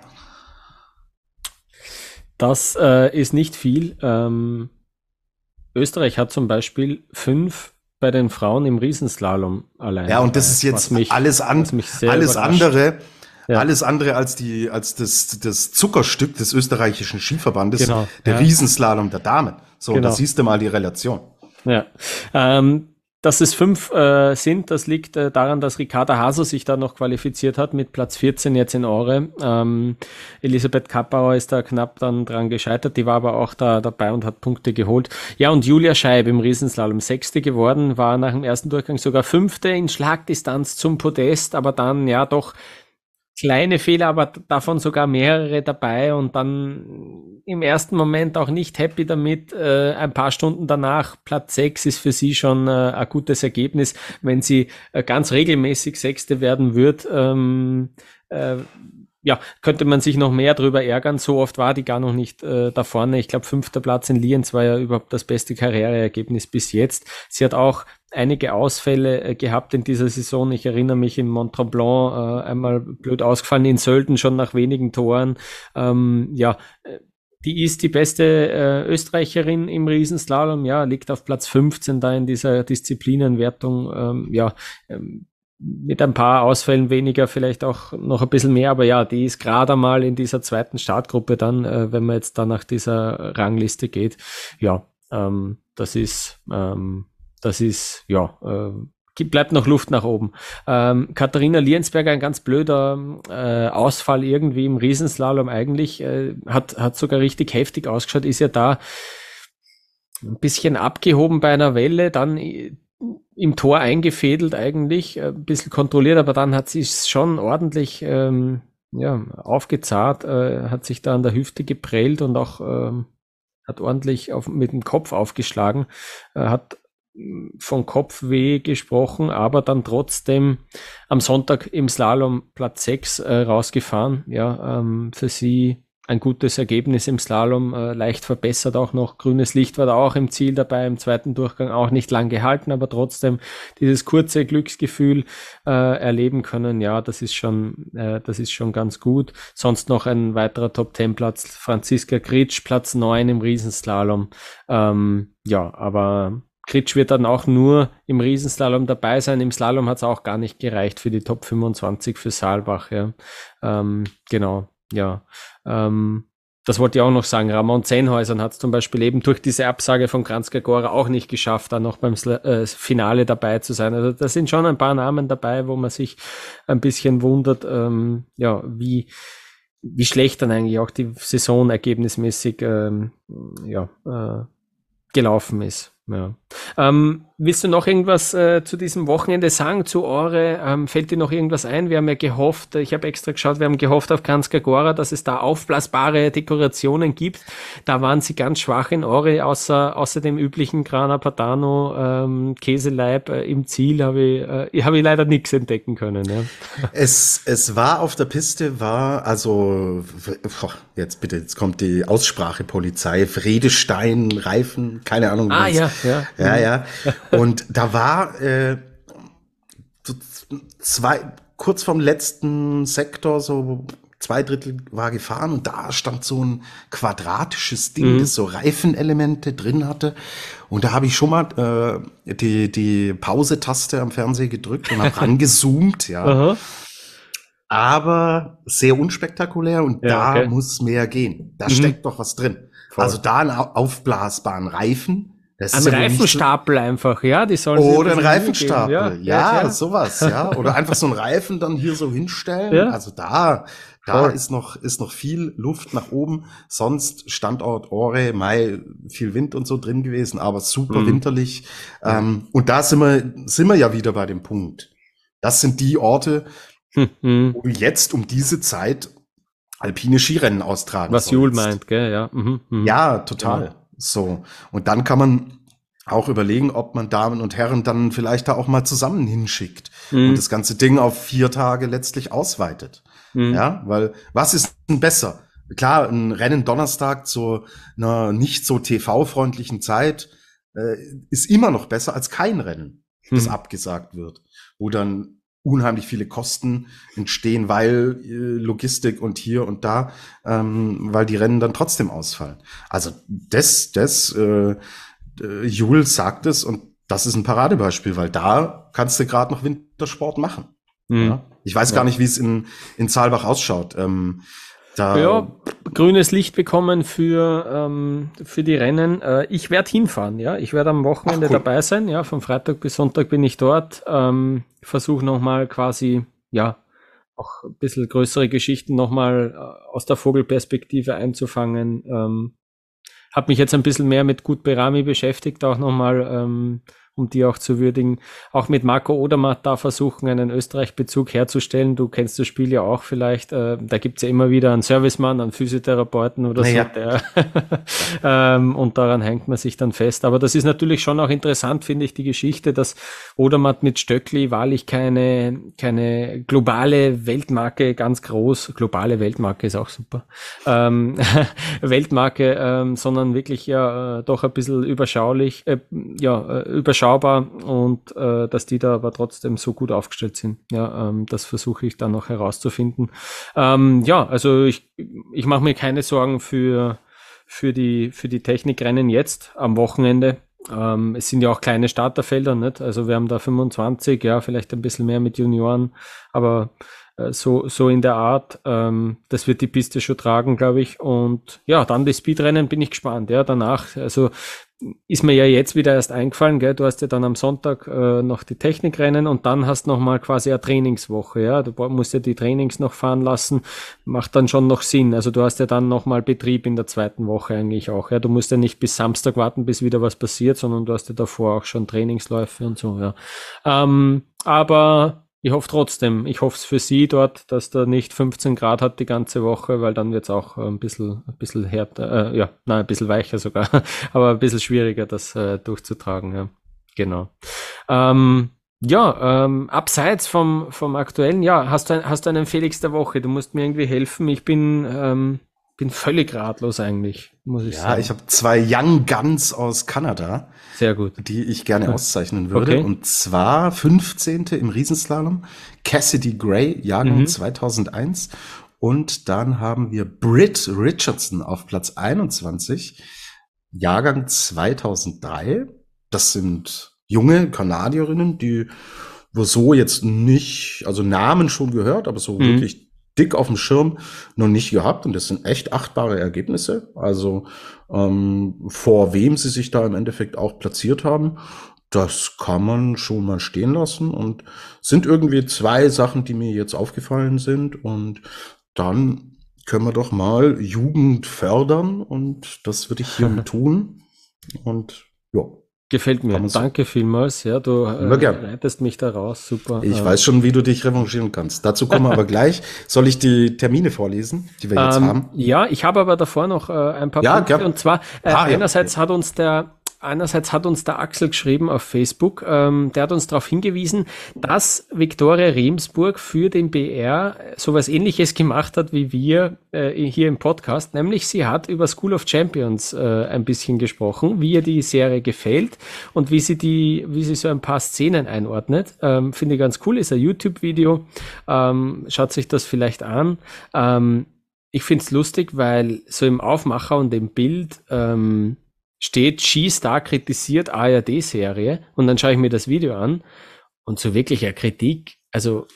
Das ist nicht viel. Österreich hat zum Beispiel 5 bei den Frauen im Riesenslalom allein. Ja, und das ist jetzt alles andere als das Zuckerstück des österreichischen Skiverbandes, genau, der Riesenslalom der Damen. So, genau. Da siehst du mal die Relation. Ja, dass es 5 sind, das liegt daran, dass Ricarda Haser sich da noch qualifiziert hat mit Platz 14 jetzt in Aure. Elisabeth Kappauer ist da knapp dann dran gescheitert, die war aber auch da dabei und hat Punkte geholt. Ja, und Julia Scheib im Riesenslalom 6. geworden, war nach dem ersten Durchgang sogar 5. in Schlagdistanz zum Podest, aber dann ja doch kleine Fehler, aber davon sogar mehrere dabei und dann im ersten Moment auch nicht happy damit. Ein paar Stunden danach, Platz 6 ist für sie schon ein gutes Ergebnis. Wenn sie ganz regelmäßig Sechste werden wird, ja, könnte man sich noch mehr drüber ärgern. So oft war die gar noch nicht da vorne. Ich glaube, 5. Platz in Lienz war ja überhaupt das beste Karriereergebnis bis jetzt. Sie hat auch einige Ausfälle gehabt in dieser Saison. Ich erinnere mich in Mont-Tremblant einmal blöd ausgefallen, in Sölden schon nach wenigen Toren. Ja, die ist die beste Österreicherin im Riesenslalom. Ja, liegt auf Platz 15 da in dieser Disziplinenwertung. Mit ein paar Ausfällen weniger, vielleicht auch noch ein bisschen mehr, aber ja, die ist gerade einmal in dieser zweiten Startgruppe dann, wenn man jetzt da nach dieser Rangliste geht. Ja, das ist bleibt noch Luft nach oben. Katharina Liensberger, ein ganz blöder Ausfall irgendwie im Riesenslalom eigentlich, hat sogar richtig heftig ausgeschaut, ist ja da ein bisschen abgehoben bei einer Welle, dann im Tor eingefädelt eigentlich, ein bisschen kontrolliert, aber dann hat sie es schon ordentlich aufgezahrt, hat sich da an der Hüfte geprellt und auch hat ordentlich mit dem Kopf aufgeschlagen, hat von Kopfweh gesprochen, aber dann trotzdem am Sonntag im Slalom Platz 6 rausgefahren. Ja, für sie ein gutes Ergebnis im Slalom, leicht verbessert auch noch. Grünes Licht war da auch im Ziel dabei, im zweiten Durchgang auch nicht lang gehalten, aber trotzdem dieses kurze Glücksgefühl erleben können. Ja, das ist schon ganz gut. Sonst noch ein weiterer Top-10-Platz, Franziska Kritsch, Platz 9 im Riesenslalom. Ja, aber Kritsch wird dann auch nur im Riesenslalom dabei sein. Im Slalom hat es auch gar nicht gereicht für die Top 25 für Saalbach. Ja. Genau, ja. Das wollte ich auch noch sagen. Ramon Zenhäusern hat es zum Beispiel eben durch diese Absage von Kranjska-Gora auch nicht geschafft, da noch beim Finale dabei zu sein. Also da sind schon ein paar Namen dabei, wo man sich ein bisschen wundert, ja, wie schlecht dann eigentlich auch die Saison ergebnismäßig gelaufen ist. Ja. Willst du noch irgendwas zu diesem Wochenende sagen, zu Åre? Fällt dir noch irgendwas ein? Wir haben ja gehofft, ich habe extra geschaut, wir haben gehofft auf Kranjska-Gora, dass es da aufblasbare Dekorationen gibt. Da waren sie ganz schwach in Åre, außer dem üblichen Grana Padano Käseleib im Ziel habe ich leider nichts entdecken können. Ja. Es war auf der Piste, jetzt kommt die Aussprachepolizei, Vredestein, Reifen, keine Ahnung. Ja. Und da war kurz vorm letzten Sektor, so 2/3 war gefahren und da stand so ein quadratisches Ding, das so Reifenelemente drin hatte. Und da habe ich schon mal die Pause-Taste am Fernseher gedrückt und habe rangezoomt, ja. Aha. Aber sehr unspektakulär und muss mehr gehen. Da steckt doch was drin. Voll. Also da einen aufblasbaren Reifen. Ein Reifenstapel einfach, ja, die sollen oder ein Reifenstapel, ja, sowas, ja, oder einfach so einen Reifen dann hier so hinstellen. Ja. Also da ist noch viel Luft nach oben. Sonst Standort Åre, viel Wind und so drin gewesen, aber super winterlich. Und da sind wir ja wieder bei dem Punkt. Das sind die Orte, wo du jetzt um diese Zeit alpine Skirennen austragen was Juhl meint, gell, ja. Ja, total. Ja. So, und dann kann man auch überlegen, ob man Damen und Herren dann vielleicht da auch mal zusammen hinschickt und das ganze Ding auf 4 Tage letztlich ausweitet. Ja, weil was ist denn besser? Klar, ein Rennen Donnerstag zu einer nicht so TV-freundlichen Zeit ist immer noch besser als kein Rennen, das abgesagt wird, wo dann unheimlich viele Kosten entstehen, weil Logistik und hier und da, weil die Rennen dann trotzdem ausfallen. Also Juhl sagt es und das ist ein Paradebeispiel, weil da kannst du gerade noch Wintersport machen. Ja? Ich weiß gar nicht, wie es in Saalbach ausschaut. Grünes Licht bekommen für die Rennen. Ich werde hinfahren, ja. Ich werde am Wochenende dabei sein, ja. Von Freitag bis Sonntag bin ich dort. Versuche nochmal quasi, ja, auch ein bisschen größere Geschichten nochmal aus der Vogelperspektive einzufangen. Habe mich jetzt ein bisschen mehr mit Gut Berami beschäftigt, auch nochmal, um die auch zu würdigen. Auch mit Marco Odermatt da versuchen, einen Österreich-Bezug herzustellen. Du kennst das Spiel ja auch vielleicht. Da gibt's ja immer wieder einen Servicemann, einen Physiotherapeuten oder so. Und daran hängt man sich dann fest. Aber das ist natürlich schon auch interessant, finde ich, die Geschichte, dass Odermatt mit Stöckli wahrlich keine globale Weltmarke, ganz groß, globale Weltmarke ist auch super, Weltmarke, sondern wirklich ja doch ein bisschen überschaubar und dass die da aber trotzdem so gut aufgestellt sind. Ja, das versuche ich dann noch herauszufinden. Also ich mache mir keine Sorgen für die Technikrennen jetzt am Wochenende. Es sind ja auch kleine Starterfelder, nicht? Also wir haben da 25, ja, vielleicht ein bisschen mehr mit Junioren, aber so in der Art, das wird die Piste schon tragen, glaube ich. Und ja, dann die Speedrennen bin ich gespannt. Ja, danach, also ist mir ja jetzt wieder erst eingefallen, gell? Du hast ja dann am Sonntag noch die Technikrennen und dann hast noch mal quasi eine Trainingswoche, ja. Du musst ja die Trainings noch fahren lassen, macht dann schon noch Sinn. Also du hast ja dann noch mal Betrieb in der zweiten Woche eigentlich auch, ja. Du musst ja nicht bis Samstag warten, bis wieder was passiert, sondern du hast ja davor auch schon Trainingsläufe und so, ja. Aber ich hoffe trotzdem, ich hoffe es für Sie dort, dass da nicht 15 Grad hat die ganze Woche, weil dann wird es auch ein bisschen härter, ein bisschen weicher sogar, aber ein bisschen schwieriger, das durchzutragen. Ja. Genau. Abseits vom Aktuellen, ja, hast du einen Felix der Woche? Du musst mir irgendwie helfen. Ich bin völlig ratlos eigentlich, muss ich sagen. Ja, ich habe 2 Young Guns aus Kanada, Sehr gut. die ich gerne auszeichnen würde. Okay. Und zwar 15. im Riesenslalom, Cassidy Gray, Jahrgang 2001. Und dann haben wir Britt Richardson auf Platz 21, Jahrgang 2003. Das sind junge Kanadierinnen, die wo so jetzt nicht, also Namen schon gehört, aber so wirklich dick auf dem Schirm noch nicht gehabt. Und das sind echt achtbare Ergebnisse. Also vor wem sie sich da im Endeffekt auch platziert haben, das kann man schon mal stehen lassen. Und sind irgendwie 2 Sachen, die mir jetzt aufgefallen sind. Und dann können wir doch mal Jugend fördern. Und das würde ich hiermit tun. Und ja. Gefällt mir. So. Danke vielmals. Ja, du reitest mich da raus. Super. Ich weiß schon, wie du dich revanchieren kannst. Dazu kommen wir aber gleich. Soll ich die Termine vorlesen, die wir jetzt haben? Ja, ich habe aber davor noch ein paar Punkte. Gern. Und zwar, einerseits hat uns der Axel geschrieben auf Facebook, der hat uns darauf hingewiesen, dass Viktoria Remsburg für den BR sowas Ähnliches gemacht hat wie wir hier im Podcast, nämlich sie hat über School of Champions ein bisschen gesprochen, wie ihr die Serie gefällt und wie sie so ein paar Szenen einordnet. Finde ich ganz cool, ist ein YouTube-Video, schaut sich das vielleicht an. Ich finde es lustig, weil so im Aufmacher und im Bild steht Skistar kritisiert ARD-Serie und dann schaue ich mir das Video an und so wirklicher Kritik, also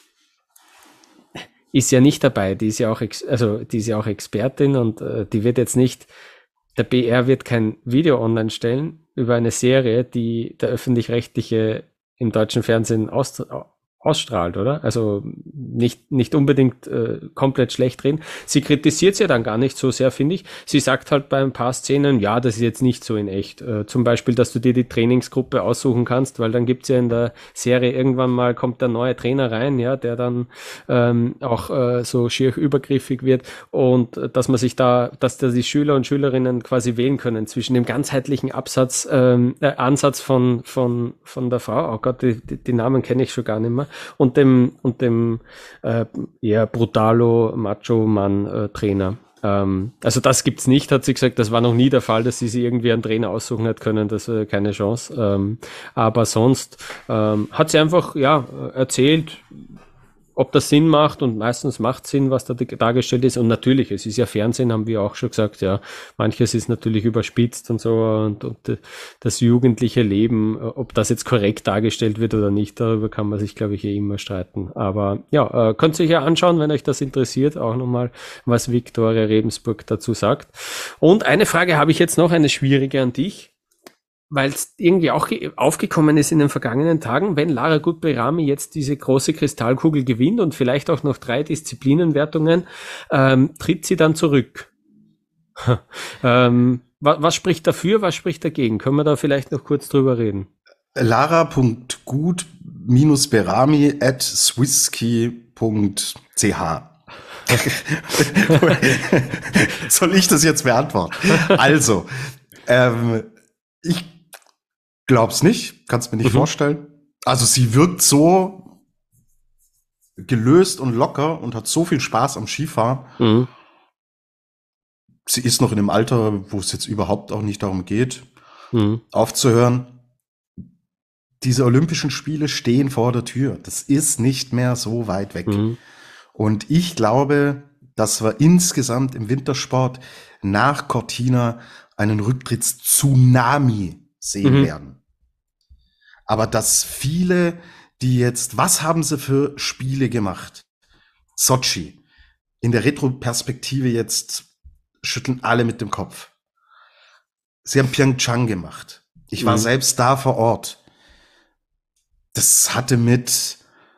ist ja nicht dabei, die ist ja auch Expertin und die wird jetzt nicht, der BR wird kein Video online stellen über eine Serie, die der Öffentlich-Rechtliche im deutschen Fernsehen ausstrahlt, oder? Also nicht unbedingt komplett schlecht reden. Sie kritisiert sie ja dann gar nicht so sehr, finde ich. Sie sagt halt bei ein paar Szenen, ja, das ist jetzt nicht so in echt. Zum Beispiel, dass du dir die Trainingsgruppe aussuchen kannst, weil dann gibt's ja in der Serie irgendwann mal, kommt der neue Trainer rein, ja, der dann auch so schier übergriffig wird und dass da die Schüler und Schülerinnen quasi wählen können zwischen dem ganzheitlichen Ansatz von der Frau, oh Gott, die Namen kenne ich schon gar nicht mehr, und dem brutalo Macho-Mann Trainer. Also das gibt's nicht, hat sie gesagt. Das war noch nie der Fall, dass sie sich irgendwie einen Trainer aussuchen hat können. Das keine Chance. Aber sonst hat sie einfach erzählt, ob das Sinn macht, und meistens macht Sinn, was da dargestellt ist. Und natürlich, es ist ja Fernsehen, haben wir auch schon gesagt, ja, manches ist natürlich überspitzt und so, und das jugendliche Leben, ob das jetzt korrekt dargestellt wird oder nicht, darüber kann man sich, glaube ich, immer streiten. Aber ja, könnt ihr euch ja anschauen, wenn euch das interessiert, auch nochmal, was Viktoria Remsburg dazu sagt. Und eine Frage habe ich jetzt noch, eine schwierige an dich, weil es irgendwie auch aufgekommen ist in den vergangenen Tagen, wenn Lara Gutberami jetzt diese große Kristallkugel gewinnt und vielleicht auch noch 3 Disziplinenwertungen, tritt sie dann zurück. Was spricht dafür, was spricht dagegen? Können wir da vielleicht noch kurz drüber reden? Lara.gut-berami@swisski.ch Soll ich das jetzt beantworten? Also, ich glaub's nicht, kann's mir nicht vorstellen. Also sie wirkt so gelöst und locker und hat so viel Spaß am Skifahren. Sie ist noch in einem Alter, wo es jetzt überhaupt auch nicht darum geht, aufzuhören. Diese Olympischen Spiele stehen vor der Tür. Das ist nicht mehr so weit weg. Und ich glaube, dass wir insgesamt im Wintersport nach Cortina einen Rücktrittstsunami sehen werden. Aber dass viele, die jetzt, was haben sie für Spiele gemacht? Sochi. In der Retroperspektive jetzt schütteln alle mit dem Kopf. Sie haben Pyeongchang gemacht. Ich war selbst da vor Ort. Das hatte mit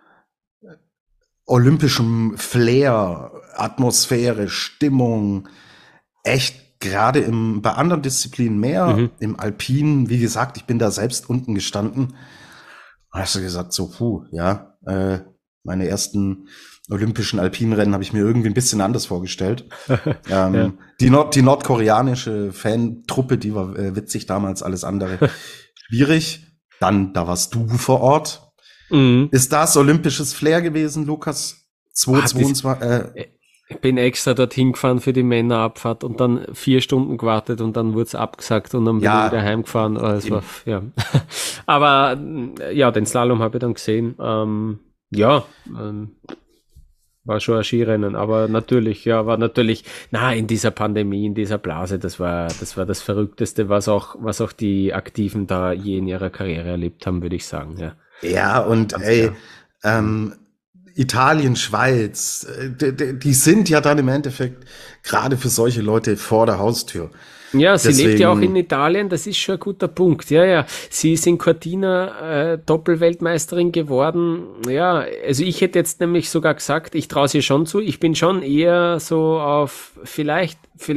olympischem Flair, Atmosphäre, Stimmung, echt gerade bei anderen Disziplinen mehr, im Alpinen, wie gesagt, ich bin da selbst unten gestanden, hast du gesagt, so, meine ersten olympischen Alpinrennen habe ich mir irgendwie ein bisschen anders vorgestellt. Die nordkoreanische Fantruppe, die war witzig damals, alles andere schwierig. Dann, da warst du vor Ort. Mhm. Ist das olympisches Flair gewesen, Lukas? 2022? Ich bin extra dorthin gefahren für die Männerabfahrt und dann 4 Stunden gewartet und dann wurde es abgesagt und dann bin ich wieder heimgefahren. Also, ja. Aber ja, den Slalom habe ich dann gesehen. War schon ein Skirennen, aber natürlich, in dieser Pandemie, in dieser Blase, das war das Verrückteste, was auch die Aktiven da je in ihrer Karriere erlebt haben, würde ich sagen, ja. Ja, und Italien, Schweiz, die sind ja dann im Endeffekt gerade für solche Leute vor der Haustür. Ja, sie lebt ja auch in Italien, das ist schon ein guter Punkt. Ja. Sie ist in Cortina Doppelweltmeisterin geworden. Ja, also ich hätte jetzt nämlich sogar gesagt, ich traue sie schon zu. Ich bin schon eher so auf vielleicht,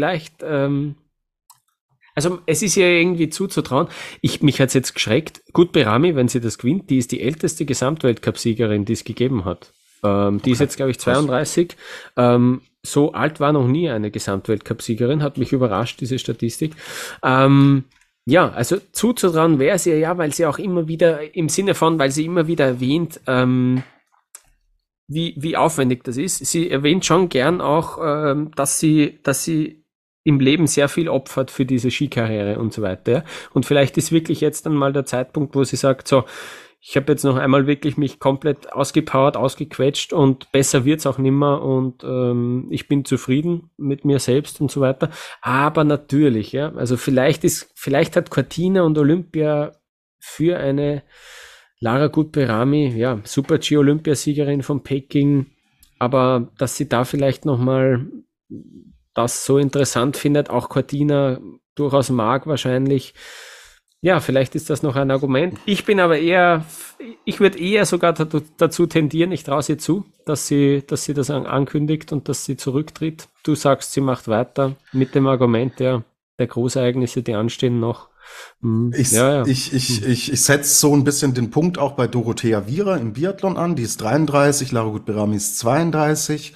also es ist ja irgendwie zuzutrauen. Mich hat's jetzt geschreckt. Gut, Behrami, wenn sie das gewinnt, die ist die älteste Gesamtweltcup-Siegerin, die es gegeben hat. Die ist jetzt, glaube ich, 32. So alt war noch nie eine Gesamtweltcup-Siegerin, hat mich überrascht, diese Statistik. Ja, also zuzutrauen wäre sie ja, weil sie auch immer wieder, im Sinne von, weil sie immer wieder erwähnt, wie aufwendig das ist. Sie erwähnt schon gern auch, dass sie im Leben sehr viel opfert für diese Skikarriere und so weiter. Ja? Und vielleicht ist wirklich jetzt dann mal der Zeitpunkt, wo sie sagt, so, ich habe jetzt noch einmal wirklich mich komplett ausgepowert, ausgequetscht und besser wird's auch nimmer und ich bin zufrieden mit mir selbst und so weiter. Aber natürlich, ja, also vielleicht hat Cortina und Olympia für eine Lara Gut-Behrami, ja, Super-G-Olympiasiegerin von Peking, aber dass sie da vielleicht nochmal das so interessant findet, auch Cortina durchaus mag wahrscheinlich. Ja, vielleicht ist das noch ein Argument. Ich würde eher sogar dazu tendieren, ich traue sie zu, dass sie das ankündigt und dass sie zurücktritt. Du sagst, sie macht weiter mit dem Argument der Großereignisse, die anstehen noch. Ich setze so ein bisschen den Punkt auch bei Dorothea Viera im Biathlon an. Die ist 33, Lara Gut-Behrami ist 32.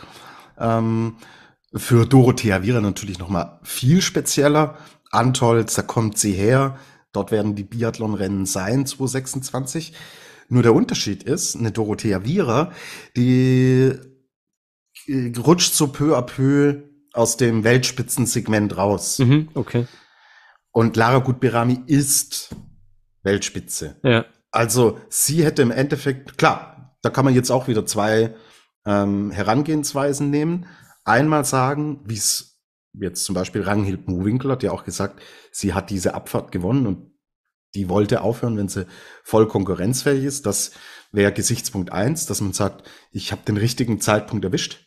Für Dorothea Viera natürlich nochmal viel spezieller. Antolz, da kommt sie her. Dort werden die Biathlonrennen sein, 2026. Nur der Unterschied ist, eine Dorothea Viera, die rutscht so peu à peu aus dem Weltspitzensegment raus. Okay. Und Lara Gut-Behrami ist Weltspitze. Ja. Also sie hätte im Endeffekt, klar, da kann man jetzt auch wieder 2 Herangehensweisen nehmen. Einmal sagen, wie es jetzt zum Beispiel Ragnhild Mowinckel hat ja auch gesagt, sie hat diese Abfahrt gewonnen und die wollte aufhören, wenn sie voll konkurrenzfähig ist. Das wäre Gesichtspunkt 1, dass man sagt, ich habe den richtigen Zeitpunkt erwischt.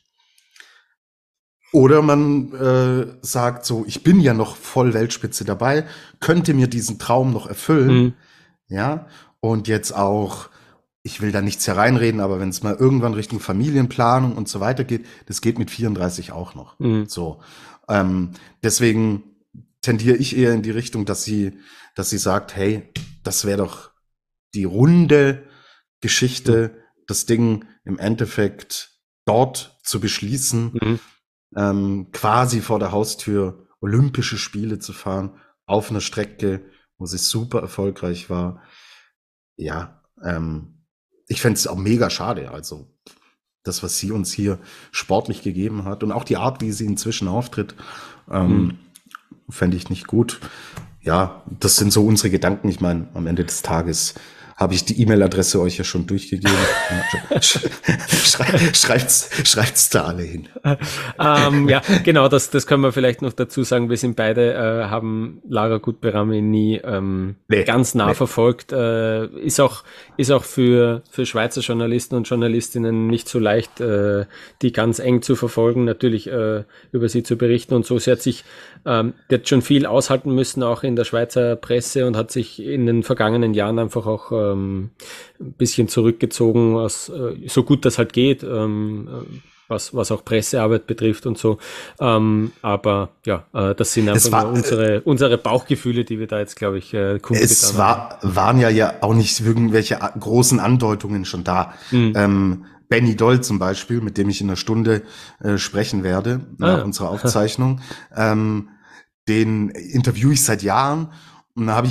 Oder man sagt so, ich bin ja noch voll Weltspitze dabei, könnte mir diesen Traum noch erfüllen. Ja, und jetzt auch, ich will da nichts hereinreden, aber wenn es mal irgendwann Richtung Familienplanung und so weiter geht, das geht mit 34 auch noch. So. Deswegen tendiere ich eher in die Richtung, dass sie sagt, hey, das wäre doch die runde Geschichte, das Ding im Endeffekt dort zu beschließen, quasi vor der Haustür Olympische Spiele zu fahren, auf einer Strecke, wo sie super erfolgreich war. Ja, ich fände es auch mega schade, also das, was sie uns hier sportlich gegeben hat und auch die Art, wie sie inzwischen auftritt, fände ich nicht gut. Ja, das sind so unsere Gedanken. Ich meine, am Ende des Tages habe ich die E-Mail-Adresse euch ja schon durchgegeben. Schreibt's da alle hin. Ja, genau, das können wir vielleicht noch dazu sagen. Wir sind beide, haben Lara Gut-Behrami nie ganz nah verfolgt. Ist auch für Schweizer Journalisten und Journalistinnen nicht so leicht, die ganz eng zu verfolgen, natürlich über sie zu berichten und so. Sie hat sich, die hat schon viel aushalten müssen, auch in der Schweizer Presse und hat sich in den vergangenen Jahren einfach auch ein bisschen zurückgezogen, so gut das halt geht, was auch Pressearbeit betrifft und so. Aber ja, das sind einfach nur unsere Bauchgefühle, die wir da jetzt, glaube ich, kundgetan haben. Waren ja auch nicht irgendwelche großen Andeutungen schon da. Benny Doll zum Beispiel, mit dem ich in einer Stunde sprechen werde, nach unserer Aufzeichnung, den interviewe ich seit Jahren. Und da habe ich ihn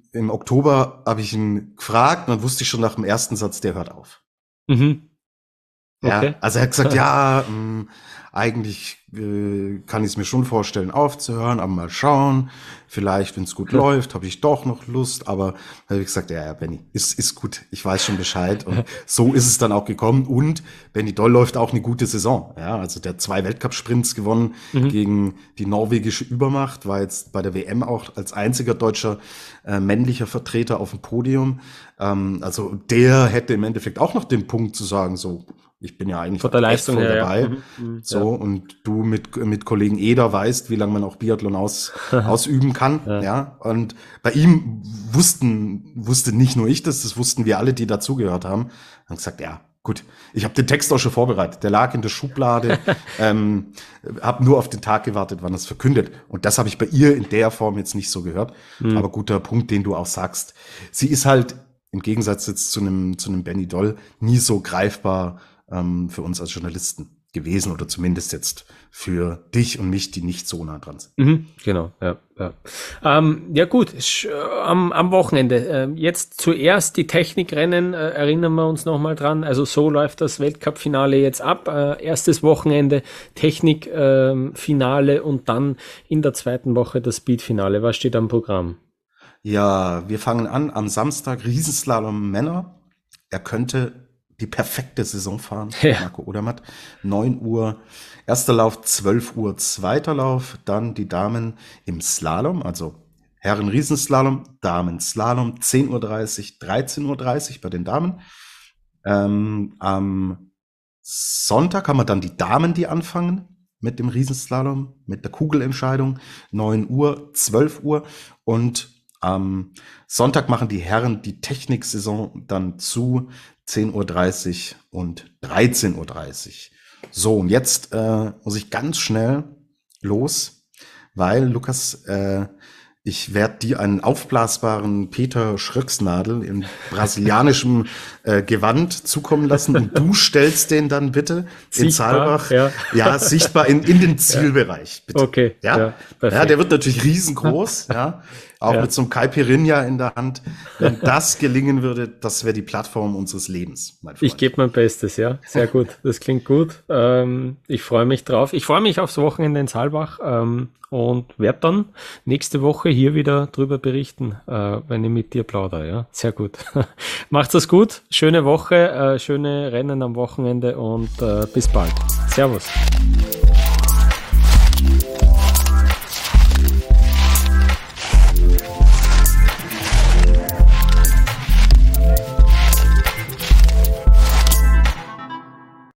im Oktober habe ich ihn gefragt und dann wusste ich schon nach dem ersten Satz, der hört auf. Okay. Ja, also er hat gesagt, eigentlich kann ich es mir schon vorstellen, aufzuhören, aber mal schauen. Vielleicht, wenn es gut läuft, habe ich doch noch Lust. Aber da habe ich gesagt, ja, Benny, ist gut. Ich weiß schon Bescheid. Und so ist es dann auch gekommen. Und Benny Doll läuft auch eine gute Saison. Ja, also der hat 2 Weltcup-Sprints gewonnen gegen die norwegische Übermacht, war jetzt bei der WM auch als einziger deutscher männlicher Vertreter auf dem Podium. Also der hätte im Endeffekt auch noch den Punkt zu sagen, so, ich bin ja eigentlich von der Leistung voll her, dabei. ja. So, und du mit Kollegen Eder weißt, wie lange man auch Biathlon ausüben kann. Ja. Und bei ihm wusste nicht nur ich das wussten wir alle, die dazugehört haben. Haben gesagt, ja, gut, ich habe den Text auch schon vorbereitet. Der lag in der Schublade, habe nur auf den Tag gewartet, wann es verkündet. Und das habe ich bei ihr in der Form jetzt nicht so gehört. Aber guter Punkt, den du auch sagst. Sie ist halt im Gegensatz jetzt zu einem Benny Doll nie so greifbar für uns als Journalisten gewesen oder zumindest jetzt für dich und mich, die nicht so nah dran sind. Genau, ja. Ja gut, am Wochenende. Jetzt zuerst die Technikrennen, erinnern wir uns nochmal dran. Also so läuft das Weltcup-Finale jetzt ab. Erstes Wochenende Technik-Finale und dann in der zweiten Woche das Speed-Finale. Was steht am Programm? Ja, wir fangen an am Samstag Riesenslalom Männer. Er könnte die perfekte Saison fahren, Marco Odermatt. 9 Uhr erster Lauf, 12 Uhr zweiter Lauf, dann die Damen im Slalom, also Herren Riesenslalom, Damen Slalom, 10:30 Uhr, 13:30 Uhr bei den Damen. Am Sonntag haben wir dann die Damen, die anfangen mit dem Riesenslalom, mit der Kugelentscheidung, 9 Uhr, 12 Uhr und am Sonntag machen die Herren die Techniksaison dann zu 10:30 Uhr und 13:30 Uhr. So, und jetzt muss ich ganz schnell los, weil, Lukas, ich werde dir einen aufblasbaren Peter Schröcksnadel in brasilianischem Gewand zukommen lassen und du stellst den dann bitte in Saalbach, sichtbar in den Zielbereich. Bitte. Okay, ja, der wird natürlich riesengroß, auch mit so einem Caipirinha in der Hand. Wenn das gelingen würde, das wäre die Plattform unseres Lebens, mein Freund. Ich gebe mein Bestes, ja. Sehr gut. Das klingt gut. Ich freue mich drauf. Ich freue mich aufs Wochenende in Saalbach und werde dann nächste Woche hier wieder drüber berichten, wenn ich mit dir plaudere. Ja, sehr gut. Macht's das gut. Schöne Woche, schöne Rennen am Wochenende und bis bald. Servus.